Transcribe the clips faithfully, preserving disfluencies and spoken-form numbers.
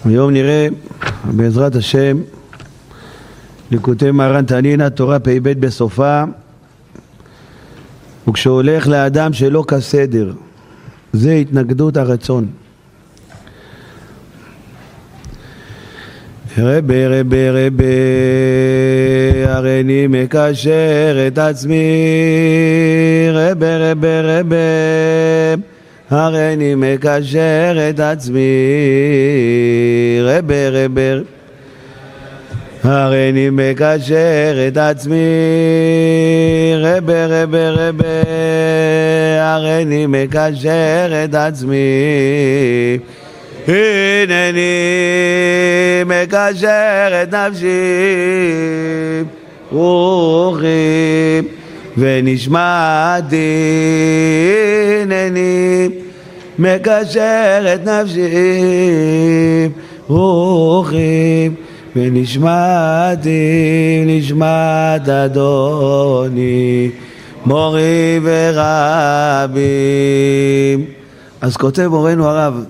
היום נראה בעזרת השם ליקוטי מרן תנינא תורה פ"ב בסופה, וכשהולך לאדם שלא כסדר, זה התנגדות הרצון. רבי רבי רבי הריני מקשר את עצמי, רבי רבי רבי הריני מקשר את עצמי, רבי רבי הריני מקשר את עצמי, רבי רבי רבי הריני מקשר את עצמי, הנני מקשר את נפשי רוחי ונשמתי, הנני מקשר את נפשי רוחי ונשמתי, נשמת אדוני מורי ורבי. אז כותב מורנו הרב,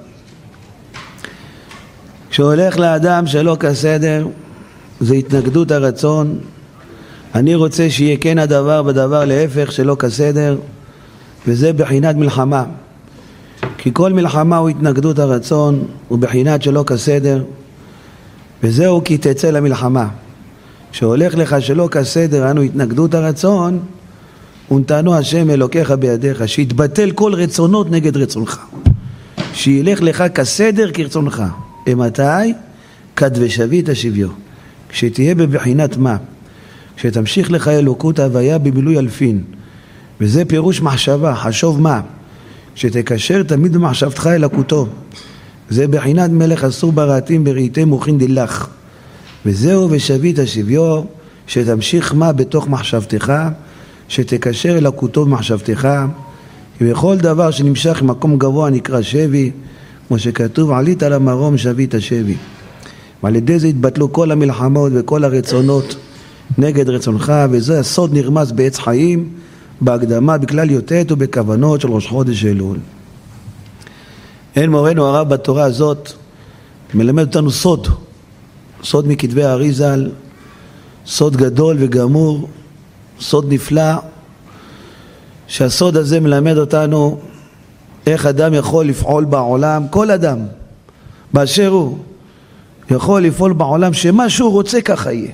כשהולך לאדם שלא כסדר, זה התנגדות הרצון. אני רוצה שיהיה כן הדבר בדבר להפך שלא כסדר, וזה בחינת מלחמה. כי כל מלחמה הוא התנגדות הרצון, הוא בחינת שלא כסדר, וזהו כי תצא למלחמה. כשהולך לך שלא כסדר, אנו התנגדות הרצון, ונתנו השם אלוקיך בידיך, שיתבטל כל רצונות נגד רצונך, שילך לך כסדר כרצונך. מתי? כד ושבית השוויו, כשתהיה בבחינת מה? כשתמשיך לך אלוקות הוויה במילוי אלפין, וזה פירוש מחשבה, חשוב מה? כשתקשר תמיד במחשבתך אלוקותו, זה בחינת מלך אסור ברעתים בראיתי מוכין דילך, וזהו ושבית השוויו, שתמשיך מה בתוך מחשבתך, שתקשר אלוקותו במחשבתך, ובכל דבר שנמשך ממקום גבוה נקרא שבי, כמו שכתוב עלית על המרום שבית השבי. ועל ידי זה התבטלו כל המלחמות וכל הרצונות נגד רצונך, וזה הסוד נרמז בעץ חיים בהקדמה בכלל יוטט ובכוונות של ראש חודש אלול. אין מורנו הרב בתורה הזאת מלמד אותנו סוד, סוד מכתבי האריז"ל, סוד גדול וגמור, סוד נפלא, שהסוד הזה מלמד אותנו איך אדם יכול לפעול בעולם, כל אדם באשר הוא יכול לפעול בעולם שמה שהוא רוצה ככה יהיה,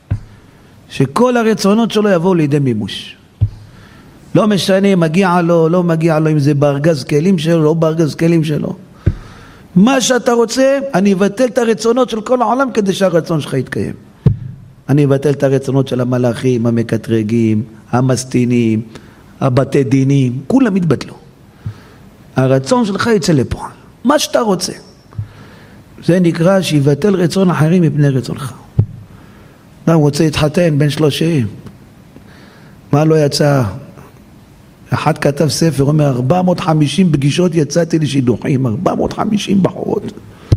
שכל הרצונות שלו יבואו לידי מימוש. לא משנה מגיע לו, לא מגיע לו, אם זה בארגז כלים שלו, לא בארגז כלים שלו. מה שאתה רוצה, אני אבטל את הרצונות של כל העולם כדי שהרצון שלך יתקיים. אני אבטל את הרצונות של המלאכים, המקטרגים, המסטינים, הבתי דינים, כולם יתבטלו. הרצון שלך יצא לפועל, מה שאתה רוצה. זה נקרא שיבטל רצון אחרים מפני רצונך. אדם רוצה להתחתן בין שלושים, מה לא יצא? אחד כתב ספר, אומר ארבע מאות וחמישים פגישות יצאתי לשידוכים, ארבע מאות וחמישים בחורות,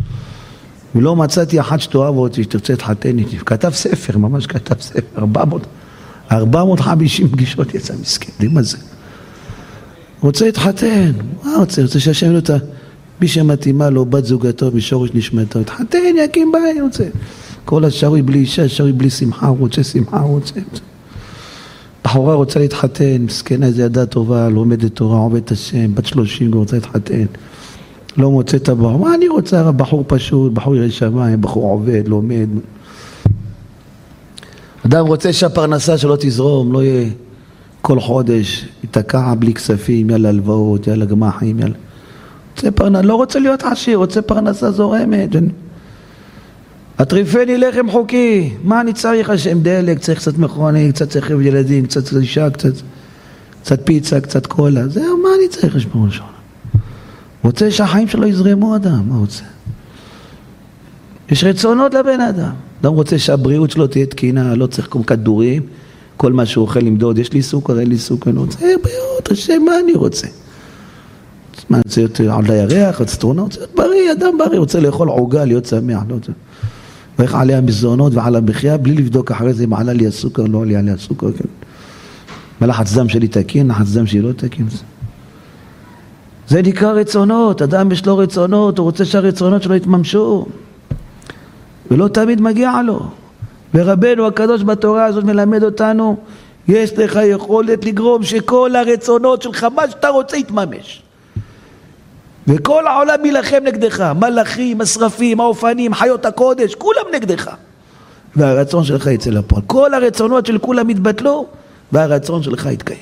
ולא מצאתי אחת שתאהב אותי, שתרצה להתחתן איתי. כתב ספר, ממש כתב ספר, ארבע מאות וחמישים פגישות יצא, מסכן, יודעים מה זה? רוצה להתחתן, מה רוצה? רוצה שהשם לו את מי שמתאימה לו, בת זוגתו, משורש נשמתו, התחתן, יקים בית, רוצה. כל השארי בלי אישה, שרי בלי שמחה, הוא רוצה שמחה, הוא רוצה. בחורה רוצה להתחתן, מסכנה, איזה ידה טובה, לומדת תורה, עובדת השם, בת שלושים, רוצה להתחתן. לא מוצא את הבחור, מה אני רוצה? בחור פשוט, בחור ירא שמיים, בחור עובד, לומד. אדם רוצה שהפרנסה שלו תזרום, לא יהיה כל חודש, יתקע בלי כספים, יאללה הלוואות, יאללה גמחים, יאללה. רוצה פרנסה, לא רוצה להיות עשיר, רוצה פרנסה זורמת. הטריפני לחם חוקי, מה אני צריך? השם דלק, צריך קצת מכוני, קצת צריך ילדים, קצת אישה, קצת, קצת פיצה, קצת קולה. זהו, מה אני צריך? לשמור ראשון. רוצה שהחיים שלו יזרמו אדם, מה רוצה? יש רצונות לבן אדם. אדם רוצה שהבריאות שלו תהיה תקינה, לא צריך כל כדורים, כל מה שהוא אוכל למדוד, יש לי סוכר, אין לי סוכר, אני רוצה בריאות, השם, מה אני רוצה? מה, אני רוצה להיות על הירח, רוצה תרונה, רוצה להיות בריא, אדם בריא, רוצה לאכול עוגה, להיות שמח, לא רוצה. ואיך עליה מזונות ועל המחיה, בלי לבדוק אחרי זה אם עלה לי הסוכר, לא עלה לי הסוכר, כן. מה לחץ דם שלי תקין, לחץ דם שלי לא תקין. זה נקרא רצונות, אדם יש לו רצונות, הוא רוצה שהרצונות שלו יתממשו. ולא תמיד מגיע לו. ורבנו הקדוש בתורה הזאת מלמד אותנו, יש לך יכולת לגרום שכל הרצונות שלך, מה שאתה רוצה יתממש. וכל העולם ילחם נגדך, מלאכים, השרפים, האופנים, חיות הקודש, כולם נגדך. והרצון שלך יצא לפועל. כל הרצונות של כולם יתבטלו, והרצון שלך יתקיים.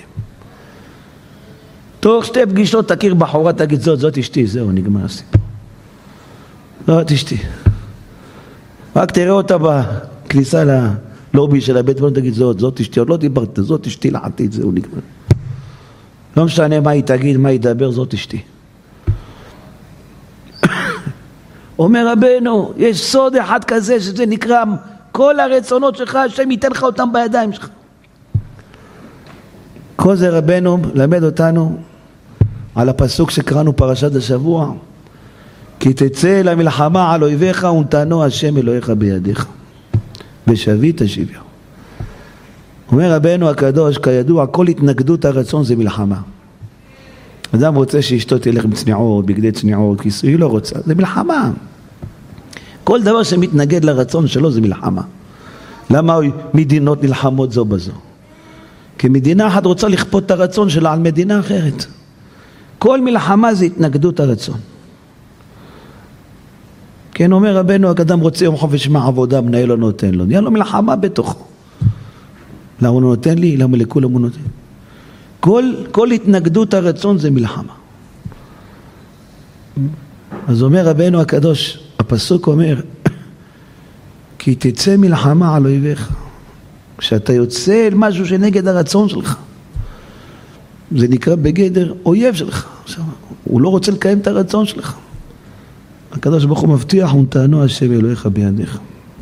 תוך שתי פגישות תכיר בחורה, תגיד זאת, זאת אשתי, זהו, נגמר הסיפור. זאת אשתי. רק תראה אותה בכניסה ללובי של הבית, ולא תגיד זאת, זאת אשתי, עוד לא דיברת, זאת אשתי לעתיד, זהו, נגמר. לא משנה מה היא תגיד, מה היא תדבר, זאת אשתי. אומר רבנו, יש סוד אחד כזה שזה נקרא, כל הרצונות שלך, השם ייתן לך אותם בידיים שלך. כל זה רבנו למד אותנו על הפסוק שקראנו פרשת השבוע, כי תצא למלחמה על אויביך ונתנו השם אלוהיך בידיך ושבית שביו. אומר רבנו הקדוש, כידוע כל התנגדות הרצון זה מלחמה. אדם רוצה שאשתו תלך עם צניעות, בגדי צניעות, כיסוי, היא לא רוצה, זה מלחמה. כל דבר שמתנגד לרצון שלו זה מלחמה. למה מדינות נלחמות זו בזו? כי מדינה אחת רוצה לכפות את הרצון שלה על מדינה אחרת. כל מלחמה זה התנגדות הרצון. כן, אומר רבנו, אדם רוצה יום חופש מהעבודה, מנהל לא נותן לו. נהיה לו מלחמה בתוכו. למה הוא נותן לי? למה לכולם הוא נותן? כל, כל התנגדות הרצון זה מלחמה. אז אומר רבנו הקדוש, הפסוק אומר, כי תצא מלחמה על אויביך. כשאתה יוצא אל משהו שנגד הרצון שלך, זה נקרא בגדר אויב שלך. עכשיו, הוא לא רוצה לקיים את הרצון שלך. הקדוש ברוך הוא מבטיח, ונתנו השם אלוהיך בידיך.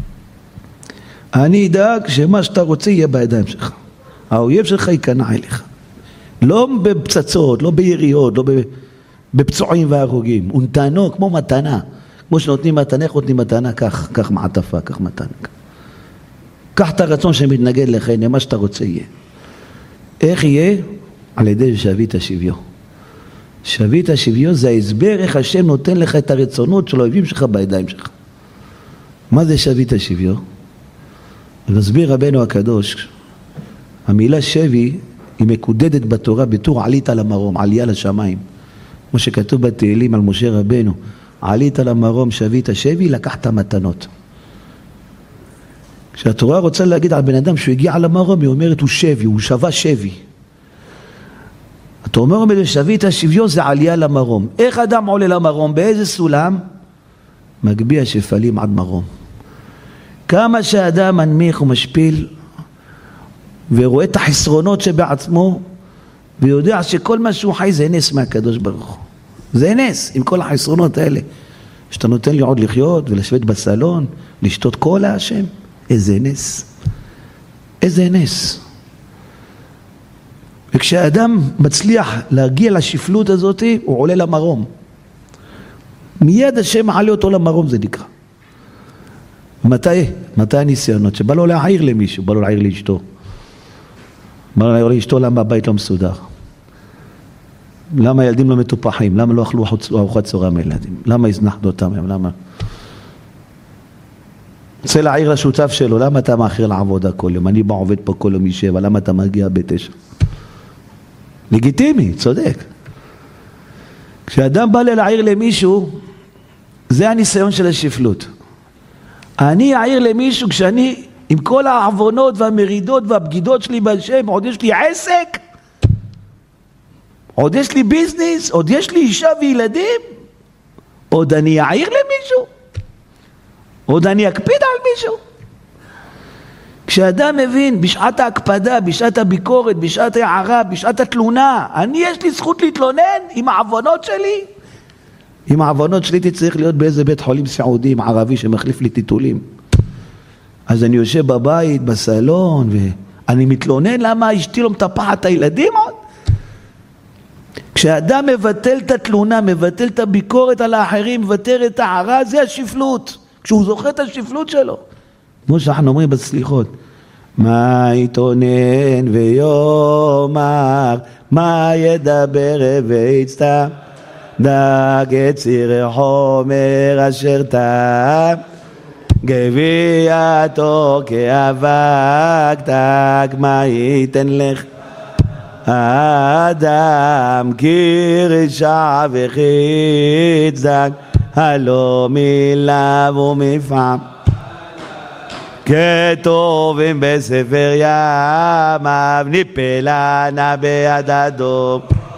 אני אדאג שמה שאתה רוצה יהיה בידיים שלך. האויב שלך ייכנע אליך. לא בפצצות, לא ביריות, לא בפצועים והרוגים. ונתנו כמו מתנה. כמו שנותנים מתנה, איך נותנים מתנה? כך, כך מעטפה, כך מתנה. קח את הרצון שמתנגד לך, הנה מה שאתה רוצה יהיה. איך יהיה? על ידי שבית שביו. שבית שביו זה ההסבר איך השם נותן לך את הרצונות של האויבים שלך בידיים שלך. מה זה שבית שביו? מסביר רבנו הקדוש, המילה שבי היא מקודדת בתורה בתור עלית למרום, עלייה לשמיים. כמו שכתוב בתהילים על משה רבנו, עלית למרום שבית שבי, לקחת מתנות. כשהתורה רוצה להגיד על בן אדם שהוא הגיע למרום, היא אומרת הוא שבי, הוא שווה שבי. אתה אומר אומר שבית השביו זה עלייה למרום. איך אדם עולה למרום? באיזה סולם? מגביה שפלים עד מרום. כמה שאדם מנמיך ומשפיל ורואה את החסרונות שבעצמו ויודע שכל מה שהוא חי זה נס מהקדוש ברוך הוא. זה נס עם כל החסרונות האלה. שאתה נותן לי עוד לחיות ולשבת בסלון, לשתות קולה השם. איזה נס. איזה נס. וכשאדם מצליח להגיע לשפלות הזאת, הוא עולה למרום. מיד השם מעלה אותו למרום, זה נקרא. מתי? מתי הניסיונות? שבא לו להעיר למישהו, בא לו להעיר לאשתו. בא לו להעיר לאשתו למה הבית לא מסודר. למה הילדים לא מטופחים? למה לא אכלו ארוחת צהריים הילדים? למה הזנחת אותם? למה? רוצה להעיר לשותף שלו, למה אתה מאחר לעבודה כל יום? אני בא עובד פה כל יום משבע, למה אתה מגיע בתשע? לגיטימי, צודק. כשאדם בא להעיר למישהו, זה הניסיון של השפלות. אני אעיר למישהו כשאני, עם כל העוונות והמרידות והבגידות שלי בהשם, עוד יש לי עסק, עוד יש לי ביזנס, עוד יש לי אישה וילדים, עוד אני אעיר למישהו, עוד אני אקפיד על מישהו. כשאדם מבין בשעת ההקפדה, בשעת הביקורת, בשעת הערה, בשעת התלונה, אני יש לי זכות להתלונן עם העוונות שלי. עם העוונות שלי תצטרך להיות באיזה בית חולים סעודי עם ערבי שמחליף לי טיטולים. אז אני יושב בבית, בסלון, ואני מתלונן למה אשתי לא מטפחת את הילדים עוד. כשאדם מבטל את התלונה, מבטל את הביקורת על האחרים, מבטל את הערה, זה השפלות. כשהוא זוכר את השפלות שלו. כמו שאנחנו אומרים בסליחות, מה יתונן ויומר, מה ידבר ויצטע, דג יציר חומר אשר טעם, גבייתו כאבק תק מה ייתן לך האדם כי רשע וחץ דק הלא מילה ומפעם כתובים בספר ימיו ניפלה נא ביד אדום.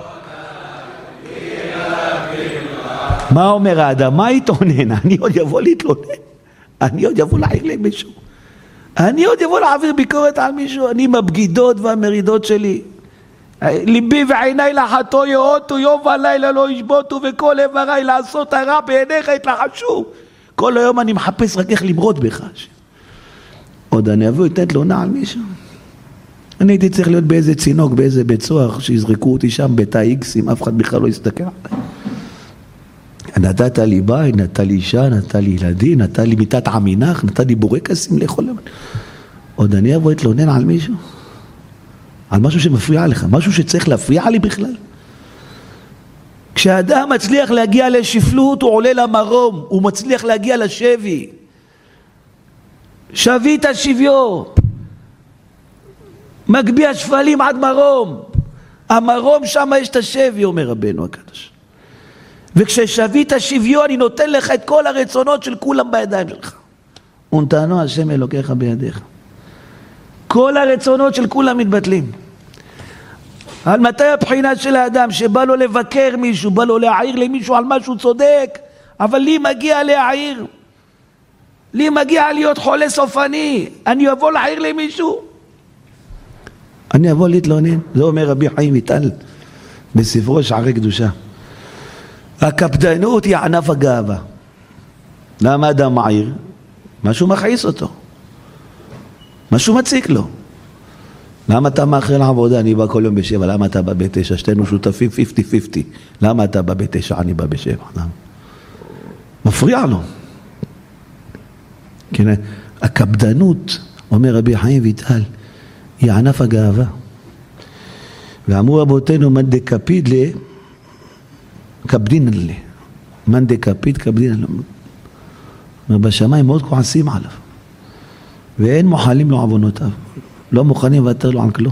מה אומר האדם? מה יתעונן? אני עוד יבוא להתלונן? אני עוד יבוא להעיר למישהו? אני עוד יבוא להעביר ביקורת על מישהו? אני עם הבגידות והמרידות שלי, ליבי ועיניי לחתו יאותו יום ולילה לא ישבותו וכל איבריי לעשות הרע בעיניך יתלחשו. כל היום אני מחפש רק איך למרוד בך. עוד אני אבוא לתת תלונה על מישהו? אני הייתי צריך להיות באיזה צינוק, באיזה בית סוהר, שיזרקו אותי שם בתא איקסים, אף אחד בכלל לא יסתכל עליי. נתת לי בית, נתת לי אישה, נתת לי ילדים, נתת לי מיטת עמינך, נתת לי בורקסים לאכול. עוד אני אבוא להתלונן על מישהו? על משהו שמפריע לך, משהו שצריך להפריע לי בכלל? כשאדם מצליח להגיע לשפלות הוא עולה למרום, הוא מצליח להגיע לשבי. שבית השביו, מגביה שפלים עד מרום. המרום שם יש את השבי, אומר רבנו הקדוש. וכששבית השביו אני נותן לך את כל הרצונות של כולם בידיים שלך. ונתנו השם אלוקיך בידיך. כל הרצונות של כולם מתבטלים. על מתי הבחינה של האדם שבא לו לבקר מישהו, בא לו להעיר למישהו על משהו צודק, אבל לי מגיע להעיר, לי מגיע להיות חולה סופני, אני אבוא להעיר למישהו? אני אבוא להתלונן? זה אומר רבי חיים ויטל בספרו שערי קדושה. הקפדנות היא ענף הגאווה. למה אדם מעיר? משהו מכעיס אותו, משהו מציק לו. למה אתה מאחר לעבודה? אני בא כל יום בשבע. למה אתה בא בתשע? שתינו שותפים חמישים חמישים. למה אתה בא בתשע? אני בא בשבע. למה? מפריע לו. כן, הקפדנות, אומר רבי חיים ויטל, היא ענף הגאווה. ואמרו רבותינו, מן דקפיד לה, קפדין לה. מן דקפיד, קפדין לה. בשמיים מאוד כועסים עליו. ואין מוחלים לו עוונותיו. לא מוכנים לוותר לו על כלום.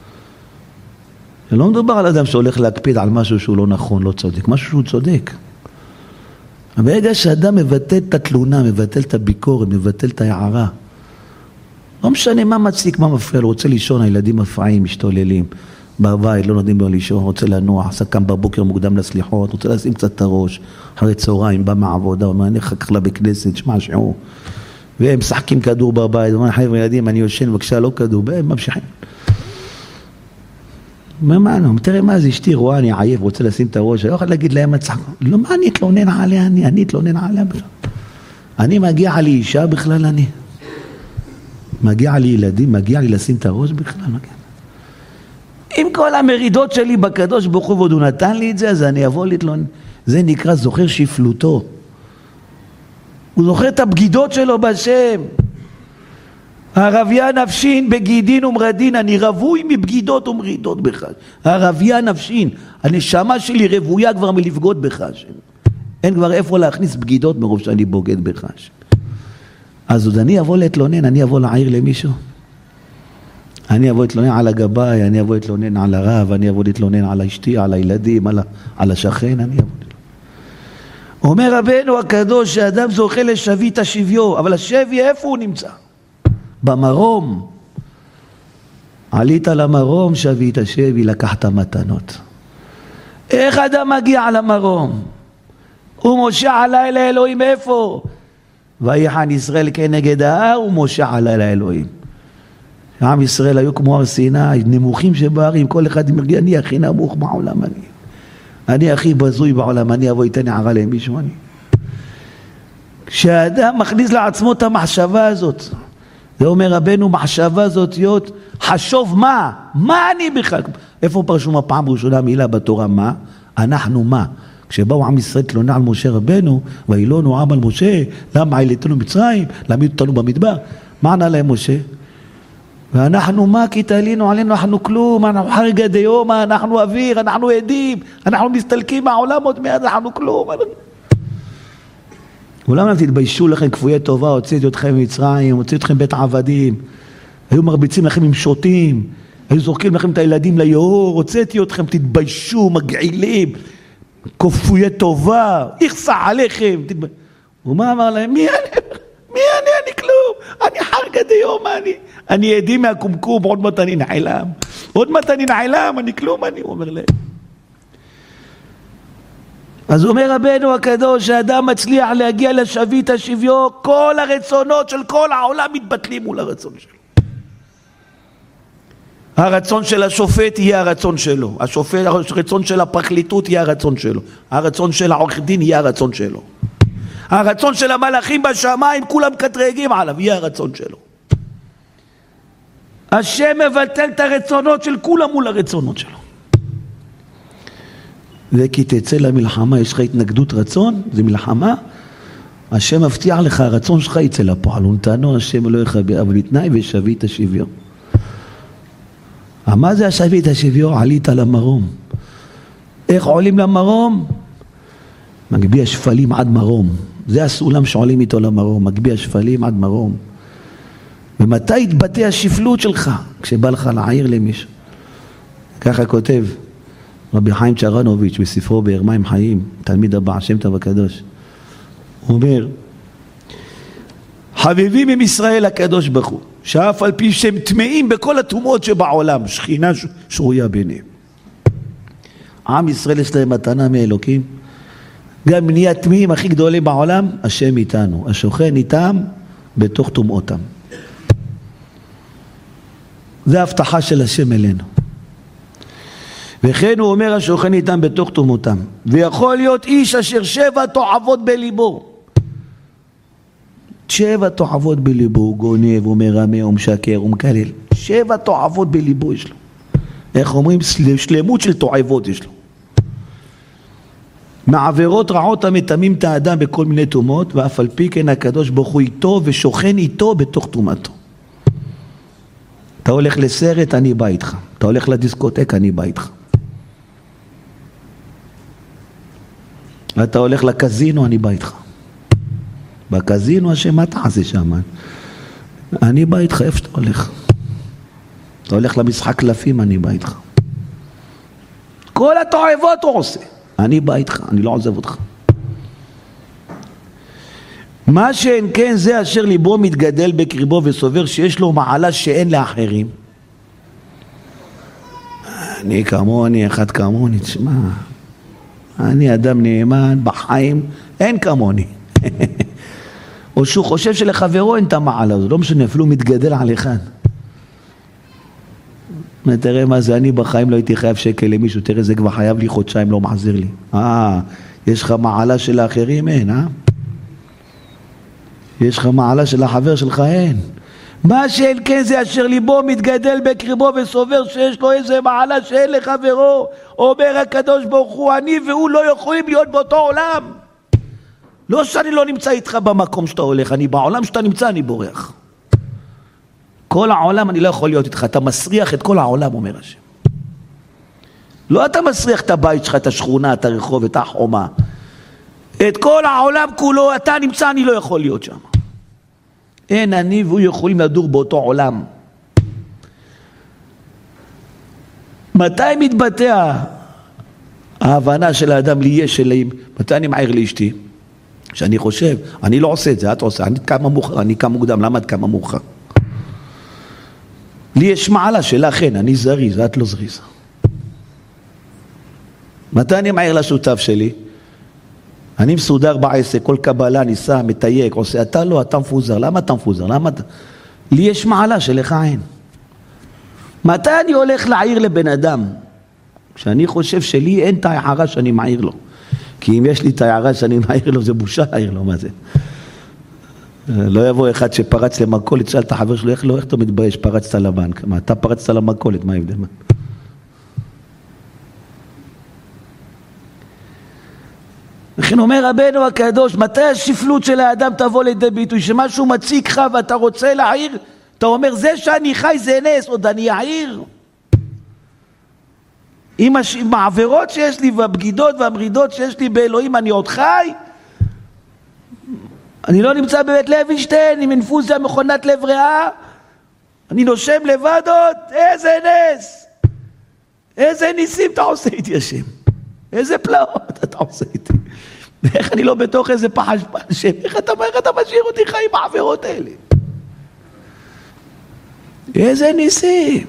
לא מדובר על אדם שהולך להקפיד על משהו שהוא לא נכון, לא צודק. משהו שהוא צודק. ברגע שאדם מבטל את התלונה, מבטל את הביקורת, מבטל את ההערה, לא משנה מה מציק, מה מפריע לו, רוצה לישון, הילדים מפריעים, משתוללים, בבית, לא נותנים לו לישון, רוצה לנוח, עשה קם בבוקר מוקדם לסליחות, רוצה לשים קצת את הראש, אחרי צהריים, בא מהעבודה, אומר, אני אחר כך לה בכנסת, שמע שיעור, והם משחקים כדור בבית, אומר, חבר'ה ילדים, אני יושן, בבקשה, לא כדור, והם ממשיכים. מה, מה, לא, תראה מה זה, אשתי רואה, אני עייף, רוצה לשים את הראש, אני לא יכול להגיד להם, לא, מה אני אתלונן עליה, אני, אני אתלונן עליה בכלל. אני מגיע לי אישה בכלל, אני. מגיע לי ילדים, מגיע לי לשים את הראש בכלל, מגיע. עם כל המרידות שלי בקדוש ברוך הוא ועוד הוא נתן לי את זה, אז אני אבוא להתלונן. זה נקרא זוכר שפלותו. הוא זוכר את הבגידות שלו בשם. הרביה נפשין בגידין ומרדין, אני רבוי מבגידות ומרידות בך. הרביה נפשין, הנשמה שלי רבויה כבר מלבגוד בך. אין כבר איפה להכניס בגידות מרוב שאני בוגד בך. אז עוד אני אבוא להתלונן, אני אבוא להעיר למישהו. אני אבוא להתלונן על הגבאי, אני אבוא להתלונן על הרב, אני אבוא להתלונן על אשתי, על הילדים, על, על השכן, אני אבוא להתלונן. אומר רבנו הקדוש שאדם זוכה לשבית השביו, אבל השבי איפה הוא נמצא? במרום. עלית למרום, שבית השבי, לקחת מתנות. איך אדם מגיע למרום? הוא מושע עלי לאלוהים איפה? ויחן ישראל כנגד ההר ומושע עלי לאלוהים. עם ישראל היו כמו הר סיני, נמוכים שבהרים, כל אחד מרגיע, אני הכי נמוך בעולם, אני. אני הכי בזוי בעולם, אני אבוא איתן הערה למישהו, אני. כשאדם מכניס לעצמו את המחשבה הזאת, זה אומר רבנו, מחשבה זאת להיות, חשוב מה? מה אני בכלל? איפה פרשום הפעם ראשונה מילה בתורה מה? אנחנו מה? כשבאו עם ישראל תלונה על משה רבנו, ואילונו עם על משה, למה העליתנו מצרים, להעמיד אותנו במדבר, מה ענה להם משה? ואנחנו מה? כי תעלינו עלינו, אנחנו כלום, אנחנו חרגה דיומא, אנחנו אוויר, אנחנו עדים, אנחנו מסתלקים מהעולם עוד מיד, אנחנו כלום. אולם תתביישו לכם כפויי טובה, הוצאתי אתכם ממצרים, הוצאתי אתכם בית עבדים, היו מרביצים לכם עם שוטים, היו זורקים לכם את הילדים ליאור, הוצאתי אתכם, תתביישו, מגעילים, כפויי טובה, יחסה עליכם. תתב... ומה אמר להם? מי אני? מי אני? אני כלום. אני חרגה דיום, אני. אני עדי מהקומקום, עוד מעט אני נעלם. עוד מעט אני נעלם, אני כלום, אני אומר להם. אז אומר רבנו הקדוש, שהאדם מצליח להגיע לשביט השוויון, כל הרצונות של כל העולם מתבטלים מול הרצון שלו. הרצון של השופט יהיה הרצון שלו, השופט, הרצון של הפרקליטות יהיה הרצון שלו, הרצון של העורך דין יהיה הרצון שלו, הרצון של המלאכים בשמיים, כולם קטרגים עליו, יהיה הרצון שלו. השם מבטל את הרצונות של כולם מול הרצונות שלו. וכי תצא למלחמה, יש לך התנגדות רצון, זה מלחמה, השם מבטיח לך, הרצון שלך יצא לפועל, ונתנו השם לא יכבה, אבל בתנאי ושבית השוויון. מה זה השבית השוויון? עלית למרום. איך עולים למרום? מגביה שפלים עד מרום. זה הסולם שעולים איתו למרום, מגביה שפלים עד מרום. ומתי יתבטא השפלות שלך? כשבא לך להעיר למישהו. ככה כותב רבי חיים צ'רנוביץ' בספרו באר מים חיים, תלמיד הבעל שם טוב הקדוש. הוא אומר, חביבים עם ישראל הקדוש ברוך הוא, שאף על פי שהם טמאים בכל הטומאות שבעולם, שכינה שרויה ביניהם. עם ישראל יש להם מתנה מאלוקים, גם נהיה טמאים הכי גדולים בעולם, השם איתנו, השוכן איתם בתוך טומאותם. זה ההבטחה של השם אלינו. וכן הוא אומר, השוכן איתם בתוך טומאותם, ויכול להיות איש אשר שבע תועבות בליבו. שבע תועבות בליבו, הוא גונב, הוא מרמה, הוא משקר, הוא מקלל. שבע תועבות בליבו יש לו. איך אומרים? שלמות של תועבות יש לו. מעבירות רעות המטמאים את האדם בכל מיני טומאות, ואף על פי כן הקדוש ברוך הוא איתו ושוכן איתו בתוך טומאתו. אתה הולך לסרט, אני בא איתך. אתה הולך לדיסקוטק, אני בא איתך. אתה הולך לקזינו, אני בא איתך. בקזינו השם, מה תעשה שם? אני בא איתך, איפה שאתה הולך? אתה הולך למשחק קלפים, אני בא איתך. כל התועבות הוא עושה. אני בא איתך, אני לא עוזב אותך. מה שאין כן זה אשר ליבו מתגדל בקריבו וסובר שיש לו מעלה שאין לאחרים. אני כמוני, אחד כמוני, תשמע, אני אדם נאמן, בחיים, אין כמוני. או שהוא חושב שלחברו אין את המעלה, זה לא משנה, אפילו מתגדל על אחד. תראה מה זה, אני בחיים לא הייתי חייב שקל למישהו, תראה זה כבר חייב לי חודשיים, לא מחזיר לי. אה, יש לך מעלה של האחרים? אין, אה? יש לך מעלה של החבר שלך? אין. מה שאין כן זה אשר ליבו מתגדל בקריבו וסובר שיש לו איזה מעלה שאין לחברו. אומר הקדוש ברוך הוא, אני והוא לא יכולים להיות באותו עולם. לא שאני לא נמצא איתך במקום שאתה הולך, אני בעולם שאתה נמצא אני בורח. כל העולם אני לא יכול להיות איתך, אתה מסריח את כל העולם, אומר השם. לא אתה מסריח את הבית שלך, את השכונה, את הרחוב, את החומה. את כל העולם כולו, אתה נמצא, אני לא יכול להיות שם. אין אני והוא יכולים לדור באותו עולם. מתי מתבטא ההבנה של האדם לי יש אלוהים? מתי אני מעיר לאשתי? שאני חושב, אני לא עושה את זה, את עושה, אני כמה מאוחר, אני כמה מוקדם, למה את כמה מאוחר? לי יש מעלה שלכן, אני זריז, את לא זריז. מתי אני מעיר לשותף שלי? אני מסודר בעסק, כל קבלה ניסה, מתייק, עושה, אתה לא, אתה מפוזר, למה אתה מפוזר? למה אתה... לי יש מעלה שלך אין. מתי אני הולך להעיר לבן אדם? כשאני חושב שלי אין את ההערה שאני מעיר לו. כי אם יש לי את ההערה שאני מעיר לו, זה בושה להעיר לו, מה זה? לא יבוא אחד שפרץ למכולת, שאל את החבר שלו, איך לא, איך אתה מתבייש, פרצת לבנק? מה, אתה פרצת למכולת, מה ההבדל? לכן אומר רבנו הקדוש, מתי השפלות של האדם תבוא לידי ביטוי? שמשהו מציק לך ואתה רוצה להעיר, אתה אומר, זה שאני חי זה נס, עוד אני אעיר. עם העבירות שיש לי והבגידות והמרידות שיש לי באלוהים, אני עוד חי? אני לא נמצא בבית לוינשטיין עם אינפוזיה מכונת לב ריאה, אני נושם לבד עוד, איזה נס, איזה ניסים אתה עושה איתי השם, איזה פלאות אתה עושה איתי, ואיך אני לא בתוך איזה פחש השם, איך אתה, איך אתה משאיר אותי חיים בעבירות האלה, איזה ניסים.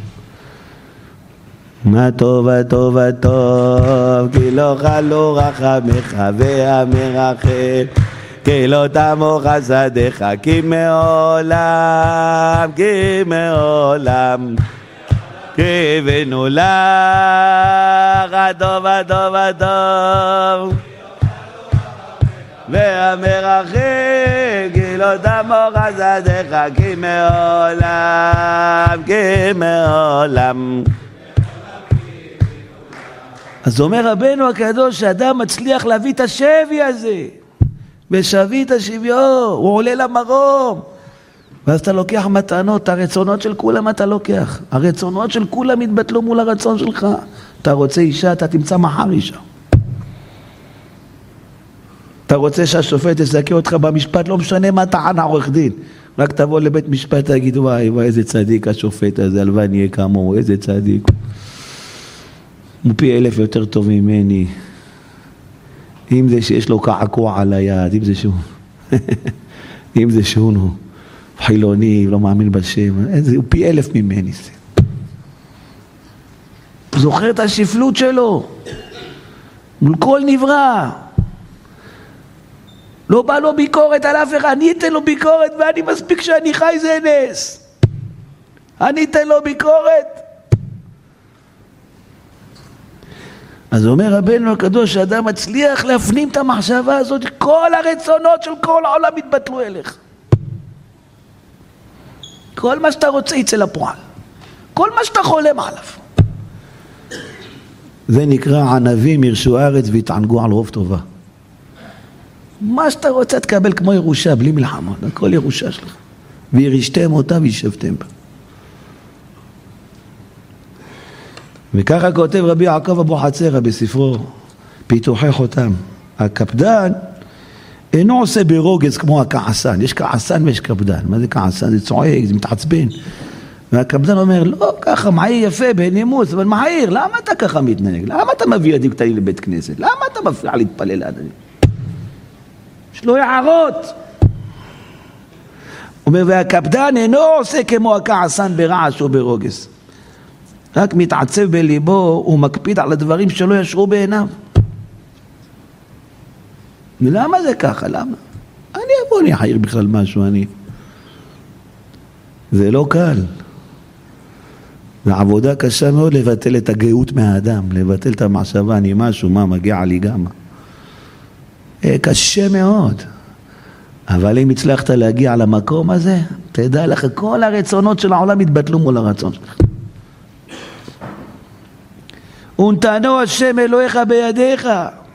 מה טוב הטוב הטוב, כי לא חלו רחמך והמרחם, כי לא תמוך חסדיך, כי מעולם, כי מעולם, כי ונולך הטוב הטוב הטוב והמרחם, כי לא תמוך חסדיך, כי מעולם, כי מעולם. אז אומר רבנו הקדוש שאדם מצליח להביא את השבי הזה, ושבי את השביו, הוא עולה למרום, ואז אתה לוקח מתנות, הרצונות של כולם אתה לוקח, הרצונות של כולם התבטלו מול הרצון שלך. אתה רוצה אישה, אתה תמצא מחר אישה. אתה רוצה שהשופט יזכה אותך במשפט, לא משנה מה טען העורך דין, רק תבוא לבית משפט תגיד וואי וואי איזה צדיק השופט הזה, הלוואי נהיה כמוהו, איזה צדיק, הוא פי אלף יותר טוב ממני, אם זה שיש לו קעקוע על היד, אם זה שהוא אם זה שהוא חילוני, לא מאמין בשם, הוא פי אלף ממני. הוא זוכר את השפלות שלו מול כל נברא, לא בא לו ביקורת על אף אחד, אני אתן לו ביקורת ואני מספיק שאני חי, זה נס, אני אתן לו ביקורת. אז אומר רבנו הקדוש שאדם מצליח להפנים את המחשבה הזאת, כל הרצונות של כל העולם יתבטלו אליך, כל מה שאתה רוצה יצא לפועל, כל מה שאתה חולם עליו. זה נקרא ענבים ירשו הארץ והתענגו על רוב טובה. מה שאתה רוצה תקבל כמו ירושה, בלי מלחמה, הכל ירושה שלך, וירשתם אותה וישבתם בה. וככה כותב רבי יעקב אבוחצירא בספרו פיתוחי חותם, הקפדן אינו עושה ברוגז כמו הכעסן, יש כעסן ויש קפדן. מה זה כעסן? זה צועק, זה מתעצבן, והקפדן אומר לא, ככה מעיר יפה בנימוס, אבל מעיר, למה אתה ככה מתנהג? למה אתה מביא ילדים קטנים לבית כנסת? למה אתה מפריע להתפלל לאדונים? יש לו הערות. אומר והקפדן אינו עושה כמו הכעסן ברעש או ברוגז, רק מתעצב בליבו, הוא מקפיד על הדברים שלא ישרו בעיניו. למה זה ככה? למה? אני אבוא אני אחיר בכלל משהו, אני. זה לא קל. זה עבודה קשה מאוד לבטל את הגאות מהאדם, לבטל את המחשבה, אני משהו, מה מגיע לי גם. קשה מאוד. אבל אם הצלחת להגיע למקום הזה, תדע לך, כל הרצונות של העולם יתבטלו מול הרצון שלך. ונתנו השם אלוהיך בידיך.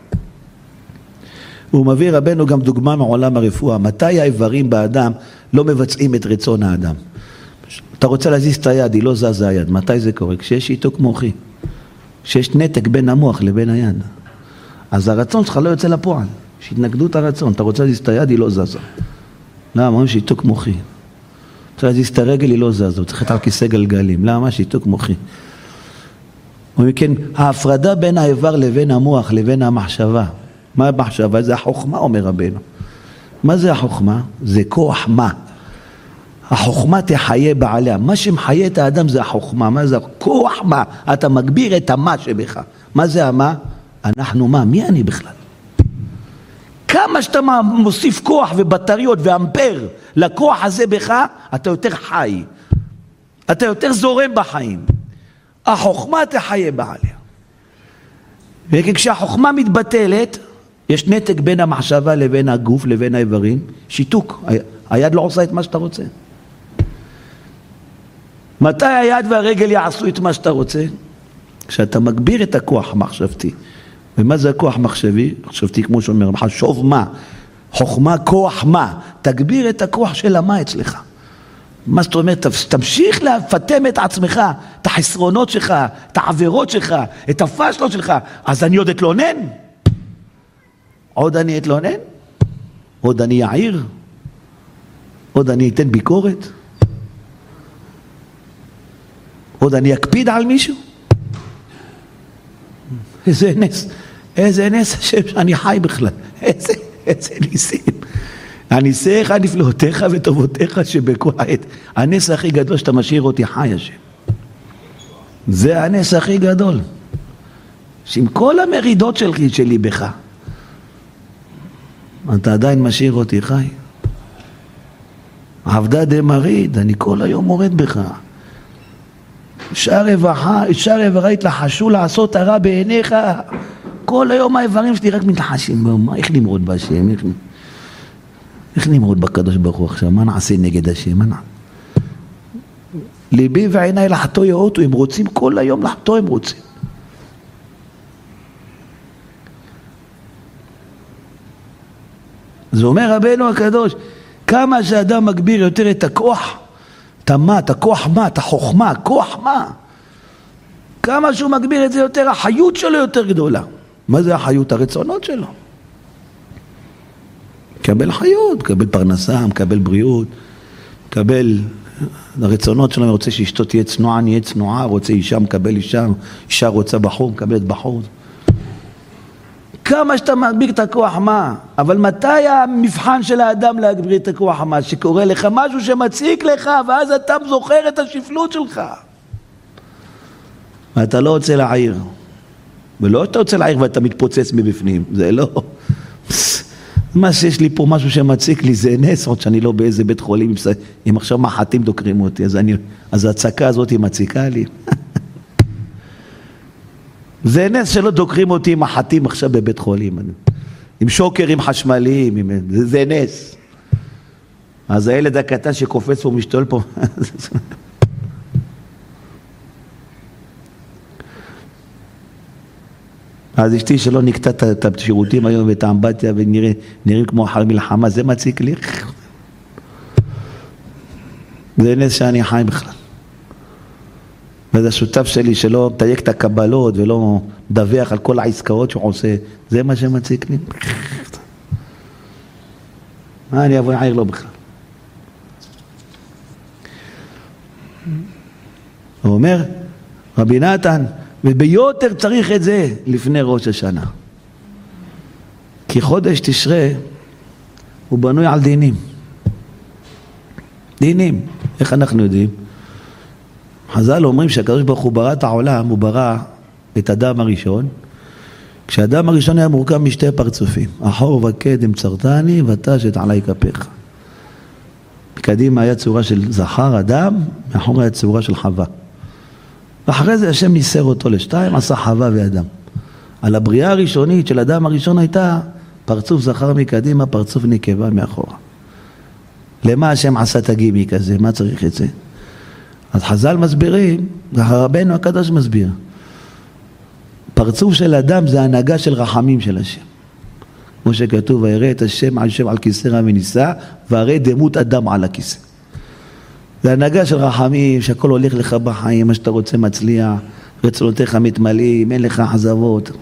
הוא מביא רבנו גם דוגמה מעולם הרפואה, מתי האיברים באדם לא מבצעים את רצון האדם. אתה רוצה להזיז את היד, היא לא זזה היד, מתי זה קורה? כשיש שיתוק מוחי, כשיש נתק בין המוח לבין היד, אז הרצון שלך לא יוצא לפועל, יש התנגדות הרצון, אתה רוצה להזיז את היד, היא לא זזה. למה? אומרים שיתוק מוחי. רוצה להזיז את הרגל, היא לא זזה, צריך על כיסא גלגלים. למה? שיתוק מוחי. ומכן, ההפרדה בין האיבר לבין המוח, לבין המחשבה. מה המחשבה? זה החוכמה, אומר רבנו. מה זה החוכמה? זה כוח מה. החוכמה תחיה בעליה. מה שמחיה את האדם זה החוכמה. מה זה? כוח מה. אתה מגביר את המה שבך. מה זה המה? אנחנו מה? מי אני בכלל? כמה שאתה מוסיף כוח ובטריות ואמפר לכוח הזה בך, אתה יותר חי. אתה יותר זורם בחיים. החוכמה תחיה בעליה. וכשהחוכמה מתבטלת, יש נתק בין המחשבה לבין הגוף, לבין האיברים, שיתוק. היד לא עושה את מה שאתה רוצה. מתי היד והרגל יעשו את מה שאתה רוצה? כשאתה מגביר את הכוח המחשבתי. ומה זה הכוח מחשבי? מחשבתי כמו שאומר, חשוב מה? חוכמה, כוח מה? תגביר את הכוח של המה אצלך. מה זאת אומרת? תמשיך לפתם את עצמך, את החסרונות שלך, את העבירות שלך, את הפשלות שלך. אז אני עוד אתלונן? עוד אני אתלונן? עוד אני אעיר? עוד אני אתן ביקורת? עוד אני אקפיד על מישהו? איזה נס, איזה נס השם שאני חי בכלל, איזה, איזה ניסים. הניסיך נפלאותיך וטובותיך שבכל עת. הנס הכי גדול שאתה משאיר אותי חי השם. זה הנס הכי גדול. שעם כל המרידות שלי, שלי בך, אתה עדיין משאיר אותי חי. עבדה דמריד, אני כל היום מורד בך. שער רווחה, שער רברית לחשו לעשות הרע בעיניך. כל היום האיברים שלי רק מתלחשים. מה, איך נמרוד בהשם? איך, איך נמרוד בקדוש ברוך הוא עכשיו? מה נעשה נגד השם? מה נעשה? ליבי ועיניי לחטוא יאותו, הם רוצים כל היום לחטוא, הם רוצים. זה אומר רבנו הקדוש, כמה שאדם מגביר יותר את הכוח, את המה, את הכוח מה, את החוכמה, כוח מה, כמה שהוא מגביר את זה יותר, החיות שלו יותר גדולה. מה זה החיות? הרצונות שלו. מקבל חיות, מקבל פרנסה, מקבל בריאות, מקבל הרצונות שלו, רוצה שאשתו תהיה צנועה, נהיה צנועה, רוצה אישה, מקבל אישה, אישה רוצה בחור, מקבלת בחור. כמה שאתה מגביר את הכוח מה, אבל מתי המבחן של האדם להגביר את הכוח מה? שקורה לך משהו שמציק לך, ואז אתה זוכר את השפלות שלך. ואתה לא רוצה להעיר. ולא שאתה רוצה להעיר ואתה מתפוצץ מבפנים, זה לא. מה שיש לי פה משהו שמציק לי זה נס, עוד שאני לא באיזה בית חולים, אם עכשיו מחטים דוקרים אותי, אז, אני, אז הצקה הזאת היא מציקה לי. זה נס שלא דוקרים אותי עם מחטים עכשיו בבית חולים, עם שוקרים חשמליים, עם... זה, זה נס. אז הילד הקטן שקופץ פה משתול פה, אז אשתי שלא נקטע את השירותים היום ואת האמבטיה ונראים כמו אחר מלחמה, זה מציק לי. זה נס שאני חי בכלל. וזה השותף שלי שלא מתייק את הקבלות ולא מדווח על כל העסקאות שהוא עושה, זה מה שמציק לי. מה אני אבוא להעיר לו בכלל? הוא אומר, רבי נתן, וביותר צריך את זה לפני ראש השנה. כי חודש תשרה הוא בנוי על דינים. דינים. איך אנחנו יודעים? חז"ל אומרים שהקדוש ברוך הוא ברא את העולם, הוא ברא את אדם הראשון. כשאדם הראשון היה מורכב משתי פרצופים. אחור וקדם צרתני ותשת עלי כפיך. מקדימה היה צורה של זכר אדם, מאחור היה צורה של חווה. ואחרי זה השם ניסר אותו לשתיים, עשה חווה ואדם. על הבריאה הראשונית של אדם הראשון הייתה פרצוף זכר מקדימה, פרצוף נקבה מאחורה. למה השם עשה את הגימי כזה? מה צריך את זה? אז חז"ל מסבירים, רבנו הקדוש מסביר. פרצוף של אדם זה הנהגה של רחמים של השם. כמו שכתוב, וירא את השם על שם על כיסא רם ונישא, והרי דמות אדם על הכיסא. זה הנהגה של רחמים, שהכל הולך לך בחיים, מה שאתה רוצה מצליח, רצונותיך מתמלאים, אין לך אכזבות.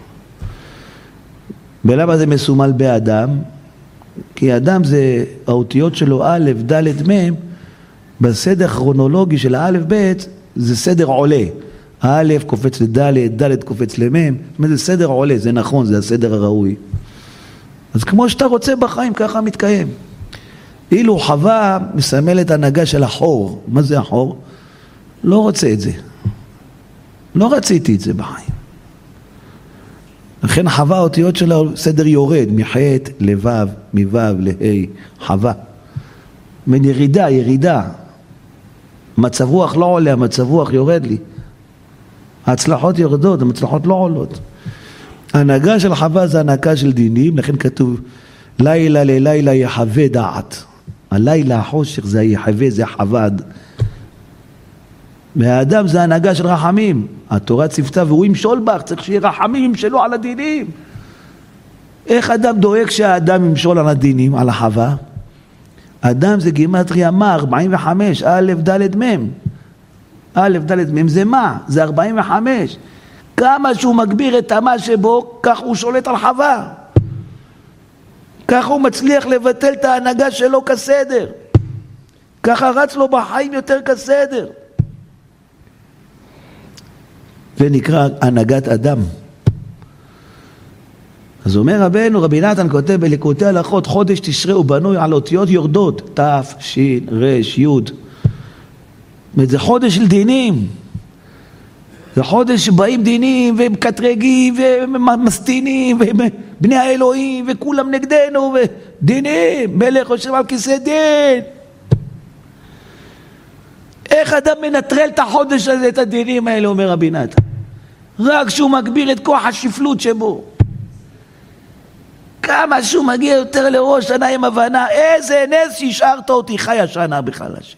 ולמה זה מסומל באדם? כי אדם זה, האותיות שלו א', ד', מ', בסדר כרונולוגי של האלף ב', זה סדר עולה. הא' קופץ לד', ד' קופץ למ', זה סדר עולה, זה נכון, זה הסדר הראוי. אז כמו שאתה רוצה בחיים, ככה מתקיים. אילו חווה מסמלת הנהגה של החור. מה זה החור? לא רוצה את זה. לא רציתי את זה בחיים. לכן חווה האותיות שלה סדר יורד, מחית לבב, מבב להי, חווה. מן ירידה, ירידה. מצב רוח לא עולה, המצב רוח יורד לי. ההצלחות יורדות, המצלחות לא עולות. ההנהגה של חווה זה הנהגה של דינים, לכן כתוב לילה ללילה יחווה דעת. הלילה החושך זה יחווה, זה חווה. והאדם זה הנהגה של רחמים. התורה צפתה והוא ימשול בך, צריך שיהיה רחמים ימשלו על הדינים. איך אדם דואג שהאדם ימשול על הדינים, על החווה? אדם זה גימטריה מה? ארבעים וחמש, א' ד' מ'. א' ד' מ' זה מה? זה ארבעים וחמש. כמה שהוא מגביר את המה שבו, כך הוא שולט על חווה. ככה הוא מצליח לבטל את ההנהגה שלו כסדר. ככה רץ לו בחיים יותר כסדר. זה נקרא הנהגת אדם. אז אומר רבנו, רבי נתן כותב בליקוטי הלכות, חודש תשרי הוא בנוי על אותיות יורדות, תף, שין, רש, יוד. זה חודש של דינים. זה חודש שבאים דינים ומקטרגים ומסטינים ובני האלוהים וכולם נגדנו ודינים, מלך יושב על כיסא דין. איך אדם מנטרל את החודש הזה, את הדינים האלה, אומר רבי נתן? רק כשהוא מגביר את כוח השפלות שבו. כמה שהוא מגיע יותר לראש שנה עם הבנה, איזה נס שהשארת אותי חי השנה בכלל השם.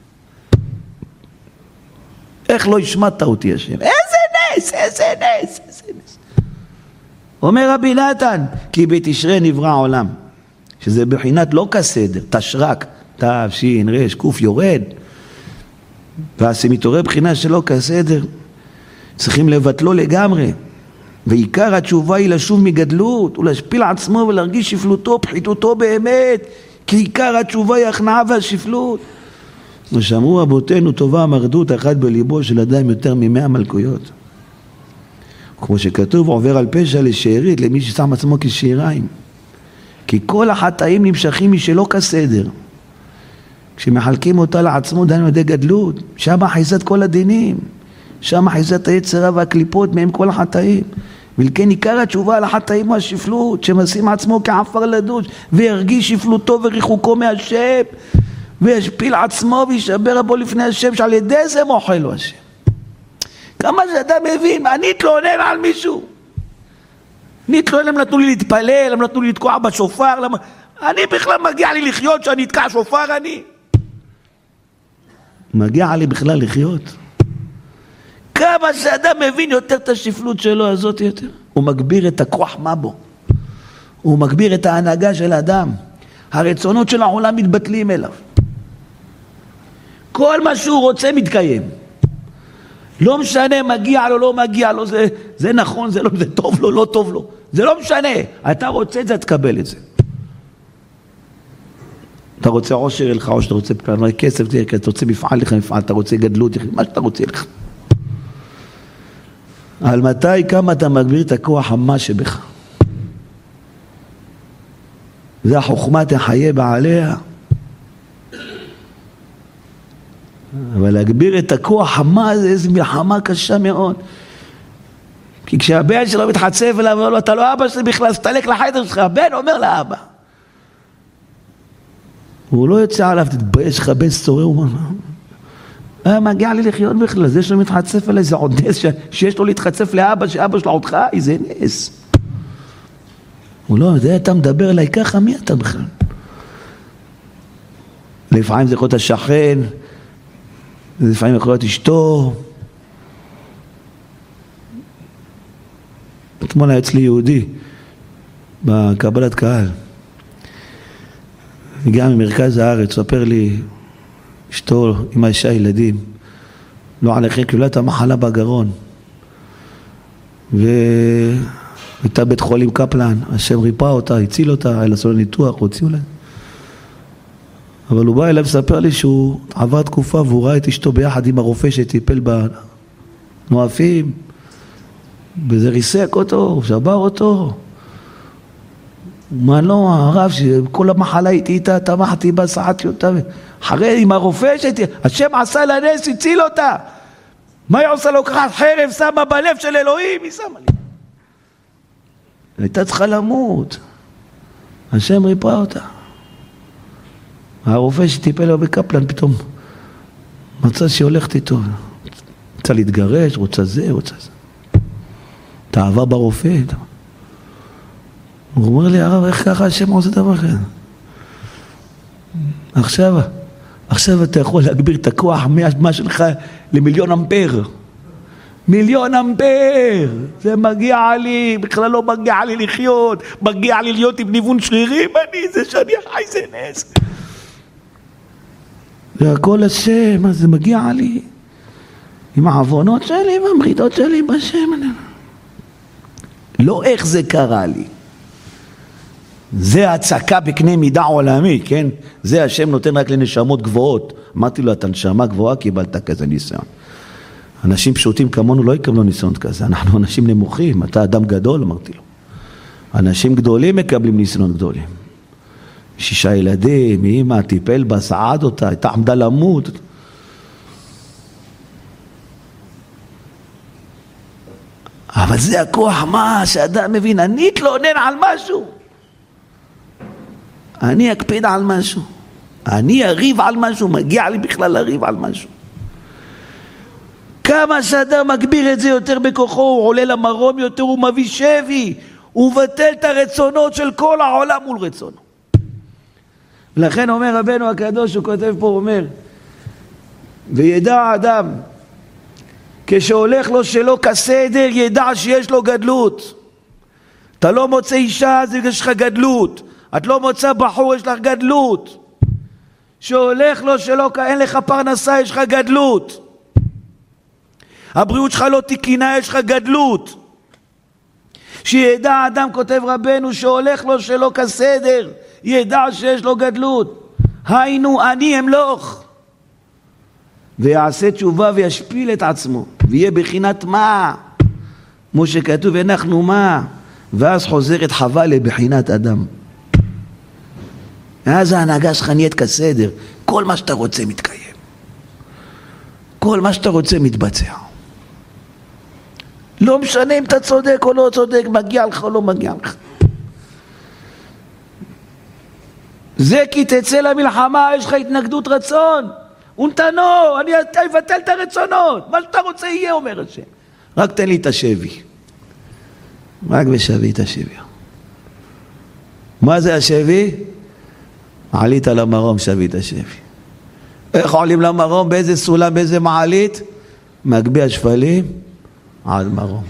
איך לא השמעת אותי השם? איזה נס, איזה נס, איזה נס. אומר רבי נתן, כי בתשרי נברא העולם, שזה בחינת לא כסדר, תשרק, תו, שין, רש, קוף, יורד. ואז מתעורר בחינה שלא כסדר, צריכים לבטלו לגמרי. ועיקר התשובה היא לשוב מגדלות ולהשפיל עצמו ולהרגיש שפלותו, פחיתותו באמת, כי עיקר התשובה היא הכנעה והשפלות. כמו שאמרו אבותינו, טובה המרדות אחת בליבו של אדם יותר ממאה מלכויות. כמו שכתוב, עובר על פשע לשארית למי ששם עצמו כשאריים. כי כל החטאים נמשכים משלא כסדר. כשמחלקים אותה לעצמו דן ידי גדלות, שם אחיזת כל הדינים, שם אחיזת היצרה והקליפות מהם כל החטאים. ולכן עיקר התשובה על החטאים הוא השפלות, שמשים עצמו כעפר לדוש וירגיש שפלותו וריחוקו מהשם, וישפיל עצמו וישבר בו לפני השם, שעל ידי זה מוחל לו השם. כמה שאתה מבין, אני אתלונן על מישהו, אני אתלונן, הם נתנו לי להתפלל, הם נתנו לי לתקוע בשופר, למה... אני בכלל מגיע לי לחיות שאני אתקע שופר, אני מגיע לי בכלל לחיות. כמה שאדם מבין יותר את השפלות שלו הזאת יותר, הוא מגביר את הכוח מה בו, הוא מגביר את ההנהגה של האדם, הרצונות של העולם מתבטלים אליו, כל מה שהוא רוצה מתקיים, לא משנה מגיע לו לא מגיע לו, זה, זה נכון, זה, לא, זה טוב לו לא טוב לו, זה לא משנה, אתה רוצה את זה תקבל את זה. אתה רוצה עושר לך, או שאתה רוצה כסף, אתה רוצה מפעל לך מפעל, אתה רוצה גדלות, מה שאתה רוצה לך. על מתי כמה אתה מגביר את הכוח המה שבך. זה החוכמה תחיה בעליה. אבל להגביר את הכוח המה הזה, איזו מלחמה קשה מאוד. כי כשהבן שלו מתחצף אליו, אומר לו, אתה לא אבא שלי בכלל, סתלק לחדר שלך, הבן אומר לאבא. הוא לא יוצא עליו, תתבייש לך, בן סורר, הוא אומר, אה, מגיע לי לחיות בכלל, זה שלא מתחצף אליי, זה עוד נס, שיש לו להתחצף לאבא, שאבא שלו אותך, איזה נס. הוא לא, זה אתה מדבר אליי ככה, מי אתה בכלל? לפעמים זה יכול להיות השכן, לפעמים יכול להיות אשתו. אתמול היה אצלי יהודי, בקבלת קהל, הגיע ממרכז הארץ, ספר לי, אשתו עם האישה ילדים, לא עליכם, קיבלה את המחלה בגרון, והייתה בית חולים קפלן, השם ריפא אותה, הציל אותה, היה לעשות ניתוח, הוציאו לה. אבל הוא בא אליו לספר לי שהוא עבר תקופה והוא ראה את אשתו ביחד עם הרופא שטיפל בנואפים, וזה ריסק אותו, שבר אותו. מה לא, הרב שכל המחלה איתי איתה, תמחתי בה, סעדתי אותה, אחרי עם הרופא שתי, השם עשה לה נס, הציל אותה. מה היא עושה? לוקחת חרב, שמה בלב של אלוהים, היא שמה לי. הייתה צריכה למות. השם ריפא אותה. הרופא שטיפל לו בקפלן פתאום מצא שהיא הולכת איתו. רוצה להתגרש, רוצה זה, רוצה זה. תאהבה ברופא. הוא אומר לי, הרב, איך ככה השם עושה דבר כזה? עכשיו, עכשיו אתה יכול להגביר את הכוח מה שלך למיליון אמפר. מיליון אמפר. זה מגיע לי, בכלל לא מגיע לי לחיות, מגיע לי להיות עם ניוון שרירים, אני זה שאני חי, זה נס. זה הכל השם, אז זה מגיע לי עם העוונות שלי והמרידות שלי בשם. לא איך זה קרה לי. זה הצקה בקנה מידה עולמי, כן? זה השם נותן רק לנשמות גבוהות. אמרתי לו, אתה נשמה גבוהה, קיבלת כזה ניסיון. אנשים פשוטים כמונו לא יקבלו ניסיון כזה, אנחנו אנשים נמוכים, אתה אדם גדול, אמרתי לו. אנשים גדולים מקבלים ניסיון גדולים. שישה ילדים, אמא, טיפל בה, סעד אותה, הייתה עמדה למות. אבל זה הכוח, מה שאדם מבין, אני אתלונן על משהו. אני אקפיד על משהו. אני אריב על משהו, מגיע לי בכלל לריב על משהו. כמה שאדם מגביר את זה יותר בכוחו, הוא עולה למרום יותר, הוא מביא שבי, הוא מבטל את הרצונות של כל העולם מול רצונו. לכן אומר רבנו הקדוש, הוא כותב פה, הוא אומר, וידע האדם, כשהולך לו שלא כסדר, ידע שיש לו גדלות. אתה לא מוצא אישה, אז יש לך גדלות. את לא מוצא בחור, יש לך גדלות. שהולך לו שלא, אין לך פרנסה, יש לך גדלות. הבריאות שלך לא תקינה, יש לך גדלות. שידע האדם, כותב רבנו, שהולך לו שלא כסדר, ידע שיש לו גדלות. היינו, אני אמלוך. ויעשה תשובה וישפיל את עצמו, ויהיה בחינת מה? כמו שכתוב, אנחנו מה? ואז חוזרת חווה לבחינת אדם. אז ההנהגה שלך נהיית כסדר, כל מה שאתה רוצה מתקיים. כל מה שאתה רוצה מתבצע. לא משנה אם אתה צודק או לא צודק, מגיע לך או לא מגיע לך. זה כי תצא למלחמה, יש לך התנגדות רצון. ונתנו, אני אבטל את הרצונות. מה שאתה רוצה יהיה, אומר השם. רק תן לי את השבי. רק בשבי את השבי. מה זה השבי? עלית למרום, שבי את השבי. איך עולים למרום? באיזה סולם, באיזה מעלית? מגביה שפלים על מרום.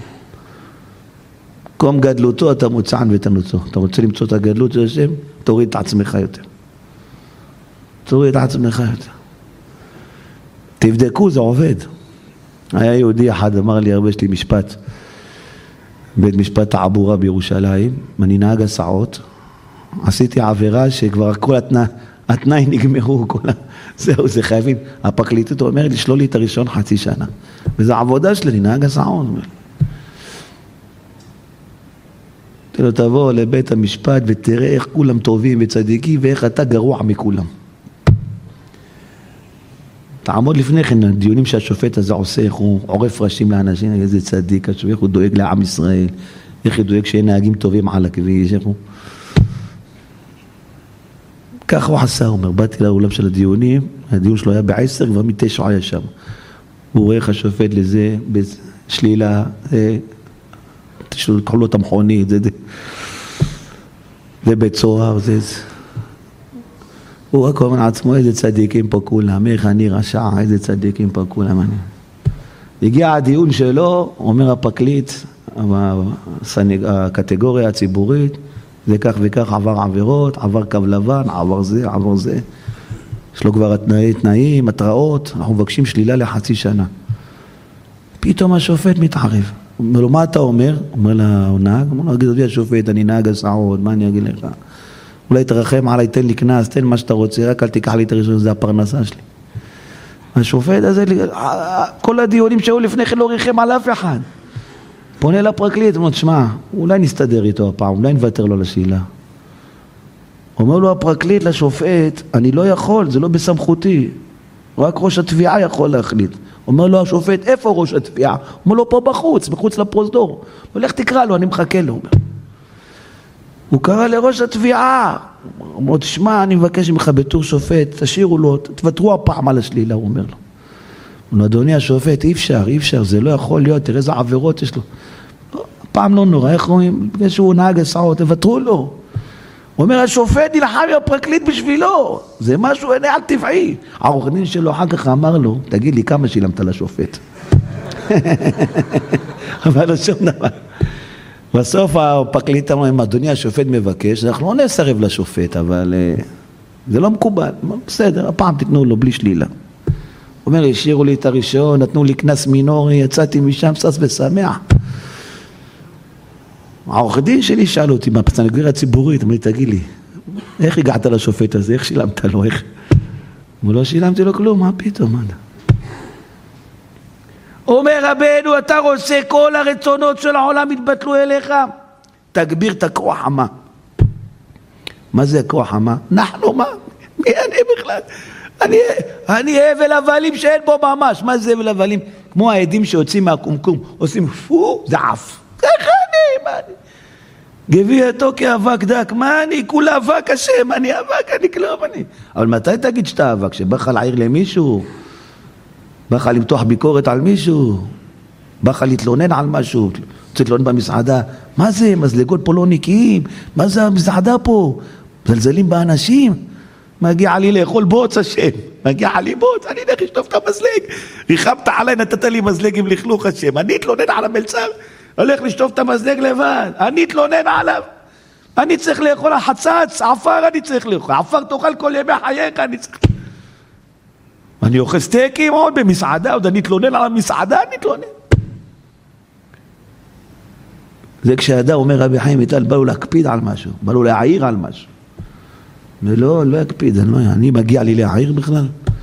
קום גדלותו, אתה מוצען ותנוצו. אתה רוצה למצוא את הגדלות של השם? תוריד את עצמך יותר. תוריד את עצמך יותר. תבדקו, זה עובד. היה יהודי אחד, אמר לי הרבה, יש לי משפט, בית משפט העבורה בירושלים, אני נהג הסעות, עשיתי עבירה שכבר כל התנאי, התנאי נגמרו, כל ה... זהו, זה חייבים. הפרקליטות אומרת, לשלול לי את הראשון חצי שנה. וזו העבודה שלי, נהג הסעות. תראו, תבוא לבית המשפט ותראה איך כולם טובים וצדיקים, ואיך אתה גרוע מכולם. תעמוד לפני כן, הדיונים שהשופט הזה עושה, איך הוא עורף ראשים לאנשים, איזה צדיק, איך הוא דואג לעם ישראל, איך הוא דואג שאין נהגים טובים על הכביש, איך הוא... כך הוא עשה, הוא אומר, באתי לאולם של הדיונים, הדיון שלו היה בעשר, כבר מתשע היה שם. הוא רואה איך השופט לזה, בשלילה, קחו לו את המכונית, זה, זה, זה בית סוהר, זה, זה. הוא רק אומר לעצמו, איזה צדיקים פה כולם, איך אני רשע, איזה צדיקים פה כולם אני. הגיע הדיון שלו, אומר הפרקליט, הקטגוריה הציבורית, זה כך וכך עבר עבירות, עבר קו לבן, עבר זה, עבר זה. יש לו כבר התנאי, תנאים, התראות, אנחנו מבקשים שלילה לחצי שנה. פתאום השופט מתערב. הוא אומר לו, מה אתה אומר? הוא אומר לה, הוא נהג, הוא אומר לו, אגיד אותי השופט, אני נהג הסעות, מה אני אגיד לך? אולי תרחם עליי, תן לי כנס, תן מה שאתה רוצה, רק אל תיקח לי את הראשון, זה הפרנסה שלי. השופט הזה, כל הדיונים שהיו לפני כן לא ריחם על אף אחד. פונה לפרקליט, הוא אומר, תשמע, אולי נסתדר איתו הפעם, אולי נוותר לו לשאלה. אומר לו הפרקליט לשופט, אני לא יכול, זה לא בסמכותי, רק ראש התביעה יכול להחליט. אומר לו השופט, איפה ראש התביעה? אומר לו, פה בחוץ, בחוץ לפרוזדור. הולך תקרא לו, אני מחכה לו. הוא קרא לראש התביעה, הוא אומר, תשמע, אני מבקש ממך בתור שופט, תשאירו לו, תוותרו הפעם על השלילה, הוא אומר לו. הוא אומר, אדוני השופט, אי אפשר, אי אפשר, זה לא יכול להיות, תראה איזה עבירות יש לו. פעם לא נורא, איך רואים? בגלל שהוא נהג הסעות, תוותרו לו. הוא אומר, השופט נלחם הפרקליט בשבילו, זה משהו איני על טבעי. העורך דין שלו אחר כך אמר לו, תגיד לי כמה שילמת לשופט. אבל לא שום דבר. בסוף הפרקליט אמר, אם אדוני השופט מבקש, אנחנו לא נסרב לשופט, אבל זה לא מקובל. בסדר, הפעם תתנו לו בלי שלילה. הוא אומר, השאירו לי את הראשון, נתנו לי כנס מינורי, יצאתי משם, שש ושמח. העורך דין שלי שאל אותי, מהסנגוריה הציבורית, אמר לי, תגיד לי, איך הגעת לשופט הזה? איך שילמת לו? איך? הוא לא שילמתי לו כלום, מה פתאום? מה? אומר רבנו, אתה רוצה כל הרצונות של העולם יתבטלו אליך? תגביר את הכוח המה. מה זה הכוח המה? אנחנו מה? מי אני בכלל? אני, אני הבל הבלים שאין בו ממש. מה זה הבל הבלים? כמו העדים שיוצאים מהקומקום, עושים פו, זה עף. איך אני? מה אני? גבי אותו כאבק דק, מה אני? כולה אבק השם, אני אבק, אני כלום, אני. אבל מתי תגיד שאתה אבק? שבא לך להעיר למישהו? בא לך למתוח ביקורת על מישהו? בא לך להתלונן על משהו? רוצה להתלונן במסעדה? מה זה? מזלגות פה לא נקיים? מה זה המסעדה פה? זלזלים באנשים? מגיע לי לאכול בוץ השם, מגיע לי בוץ, אני אלך לשטוף את המזלג. ריחמת עליי, נתת לי מזלג עם לכלוך השם. אני אתלונן על המלצר, הולך לשטוף את המזלג לבד. אני אתלונן עליו. אני צריך לאכול החצץ, עפר אני צריך לאכול. עפר תאכל כל ימי חייך, אני צריך... אני אוכל סטייקים עוד במסעדה, עוד אני אתלונן על המסעדה, אני אתלונן. זה כשאדם אומר רבי חיים ויטל, בא לו להקפיד על משהו, בא לו להעיר על משהו. ולא, לא יקפיד, אני, לא, אני מגיע לי להעיר בכלל.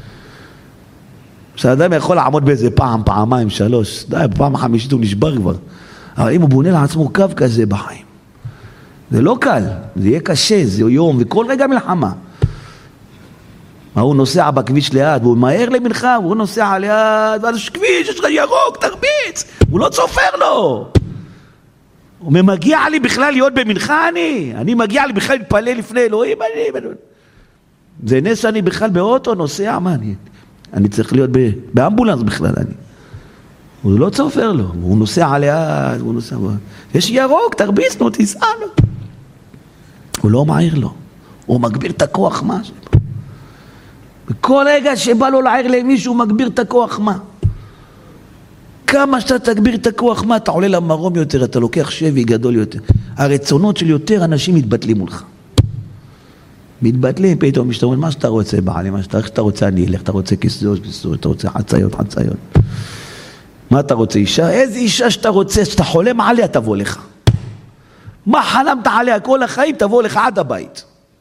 כשאדם יכול לעמוד באיזה פעם, פעמיים, שלוש, די, בפעם החמישית הוא נשבר כבר. אבל אם הוא בונה לעצמו קו כזה בחיים, זה לא קל, זה יהיה קשה, זה יום, וכל רגע מלחמה. הוא נוסע בכביש ליד, והוא מהר למנחה, הוא נוסע ליד, ואז יש כביש, יש לך ירוק, תרביץ, הוא לא צופר לו. הוא מגיע לי בכלל להיות במנחה אני, אני מגיע לי בכלל להתפלל לפני אלוהים, אני, זה נס אני בכלל באוטו נוסע, מה אני, אני צריך להיות באמבולנס בכלל, אני. הוא לא צופר לו, הוא נוסע ליד, הוא נוסע, יש ירוק, תרביץ, נו, תיסע לו. הוא לא מעיר לו, הוא מגביר את הכוח מה שלו. בכל רגע שבא לו להעיר למישהו, הוא מגביר את הכוח מה. כמה שאתה תגביר את הכוח מה, אתה עולה למרום יותר, אתה לוקח שבי גדול יותר. הרצונות של יותר אנשים מתבטלים מולך. מתבטלים, פתאום משתמשים, מה שאתה רוצה בעלי, מה שאתה, שאתה רוצה אני אלך, אתה רוצה כיסאות, כיסאות, אתה רוצה חציות, חציות. מה אתה רוצה אישה? איזה אישה שאתה רוצה, שאתה חולם עליה תבוא לך. מה חלמת עליה כל החיים, תבוא לך עד הבית.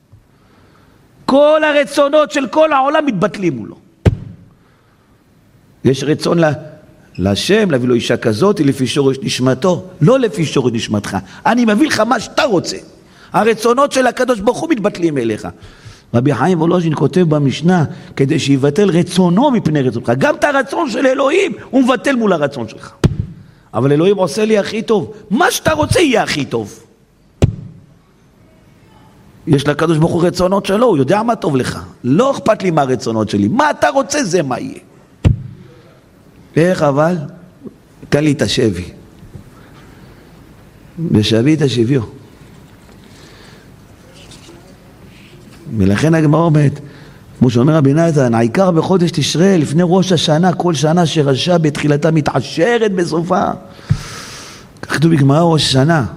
כל הרצונות של כל העולם מתבטלים מולו. יש רצון לה, להשם, להביא לו אישה כזאת, לפי שורש נשמתו, לא לפי שורש נשמתך. אני מביא לך מה שאתה רוצה. הרצונות של הקדוש ברוך הוא מתבטלים אליך. רבי חיים וולוז'ין כותב במשנה, כדי שיבטל רצונו מפני רצונך. גם את הרצון של אלוהים הוא מבטל מול הרצון שלך. אבל אלוהים עושה לי הכי טוב. מה שאתה רוצה יהיה הכי טוב. יש לקדוש ברוך הוא רצונות שלו, הוא יודע מה טוב לך. לא אכפת לי מה הרצונות שלי. מה אתה רוצה זה מה יהיה. איך אבל? קל לי את השבי. ושבי את השביו. ולכן הגמרא אומרת, כמו שאומר רבי נתן, העיקר בחודש תשרי לפני ראש השנה, כל שנה שרשע בתחילתה מתעשרת בסופה. כך כתוב בגמרא ראש השנה.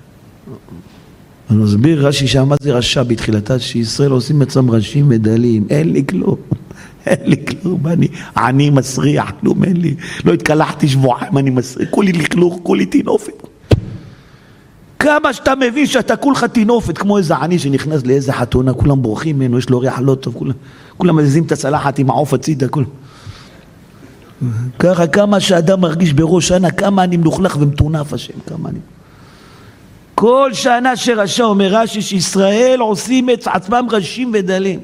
אני אסביר רש"י שמה זה רשע בתחילתה, שישראל עושים עצמם רשים ודלים, אין לי כלום, אין לי כלום, אני, אני מסריח, כלום אין לי, לא התקלחתי שבועיים, אני מסריח, כולי לכלוך, כולי תינופת. כמה שאתה מבין שאתה כולך תינופת, כמו איזה עני שנכנס לאיזה חתונה, כולם בורחים ממנו, יש לו ריח לא טוב, כולם, כולם מזיזים את הצלחת עם העוף הצידה, כולם. ככה כמה שאדם מרגיש בראש שנה, כמה אני מלוכלך ומתונף השם, כמה אני... כל שנה שרשע אומר רש"י שישראל עושים את עצמם רשים ודלים.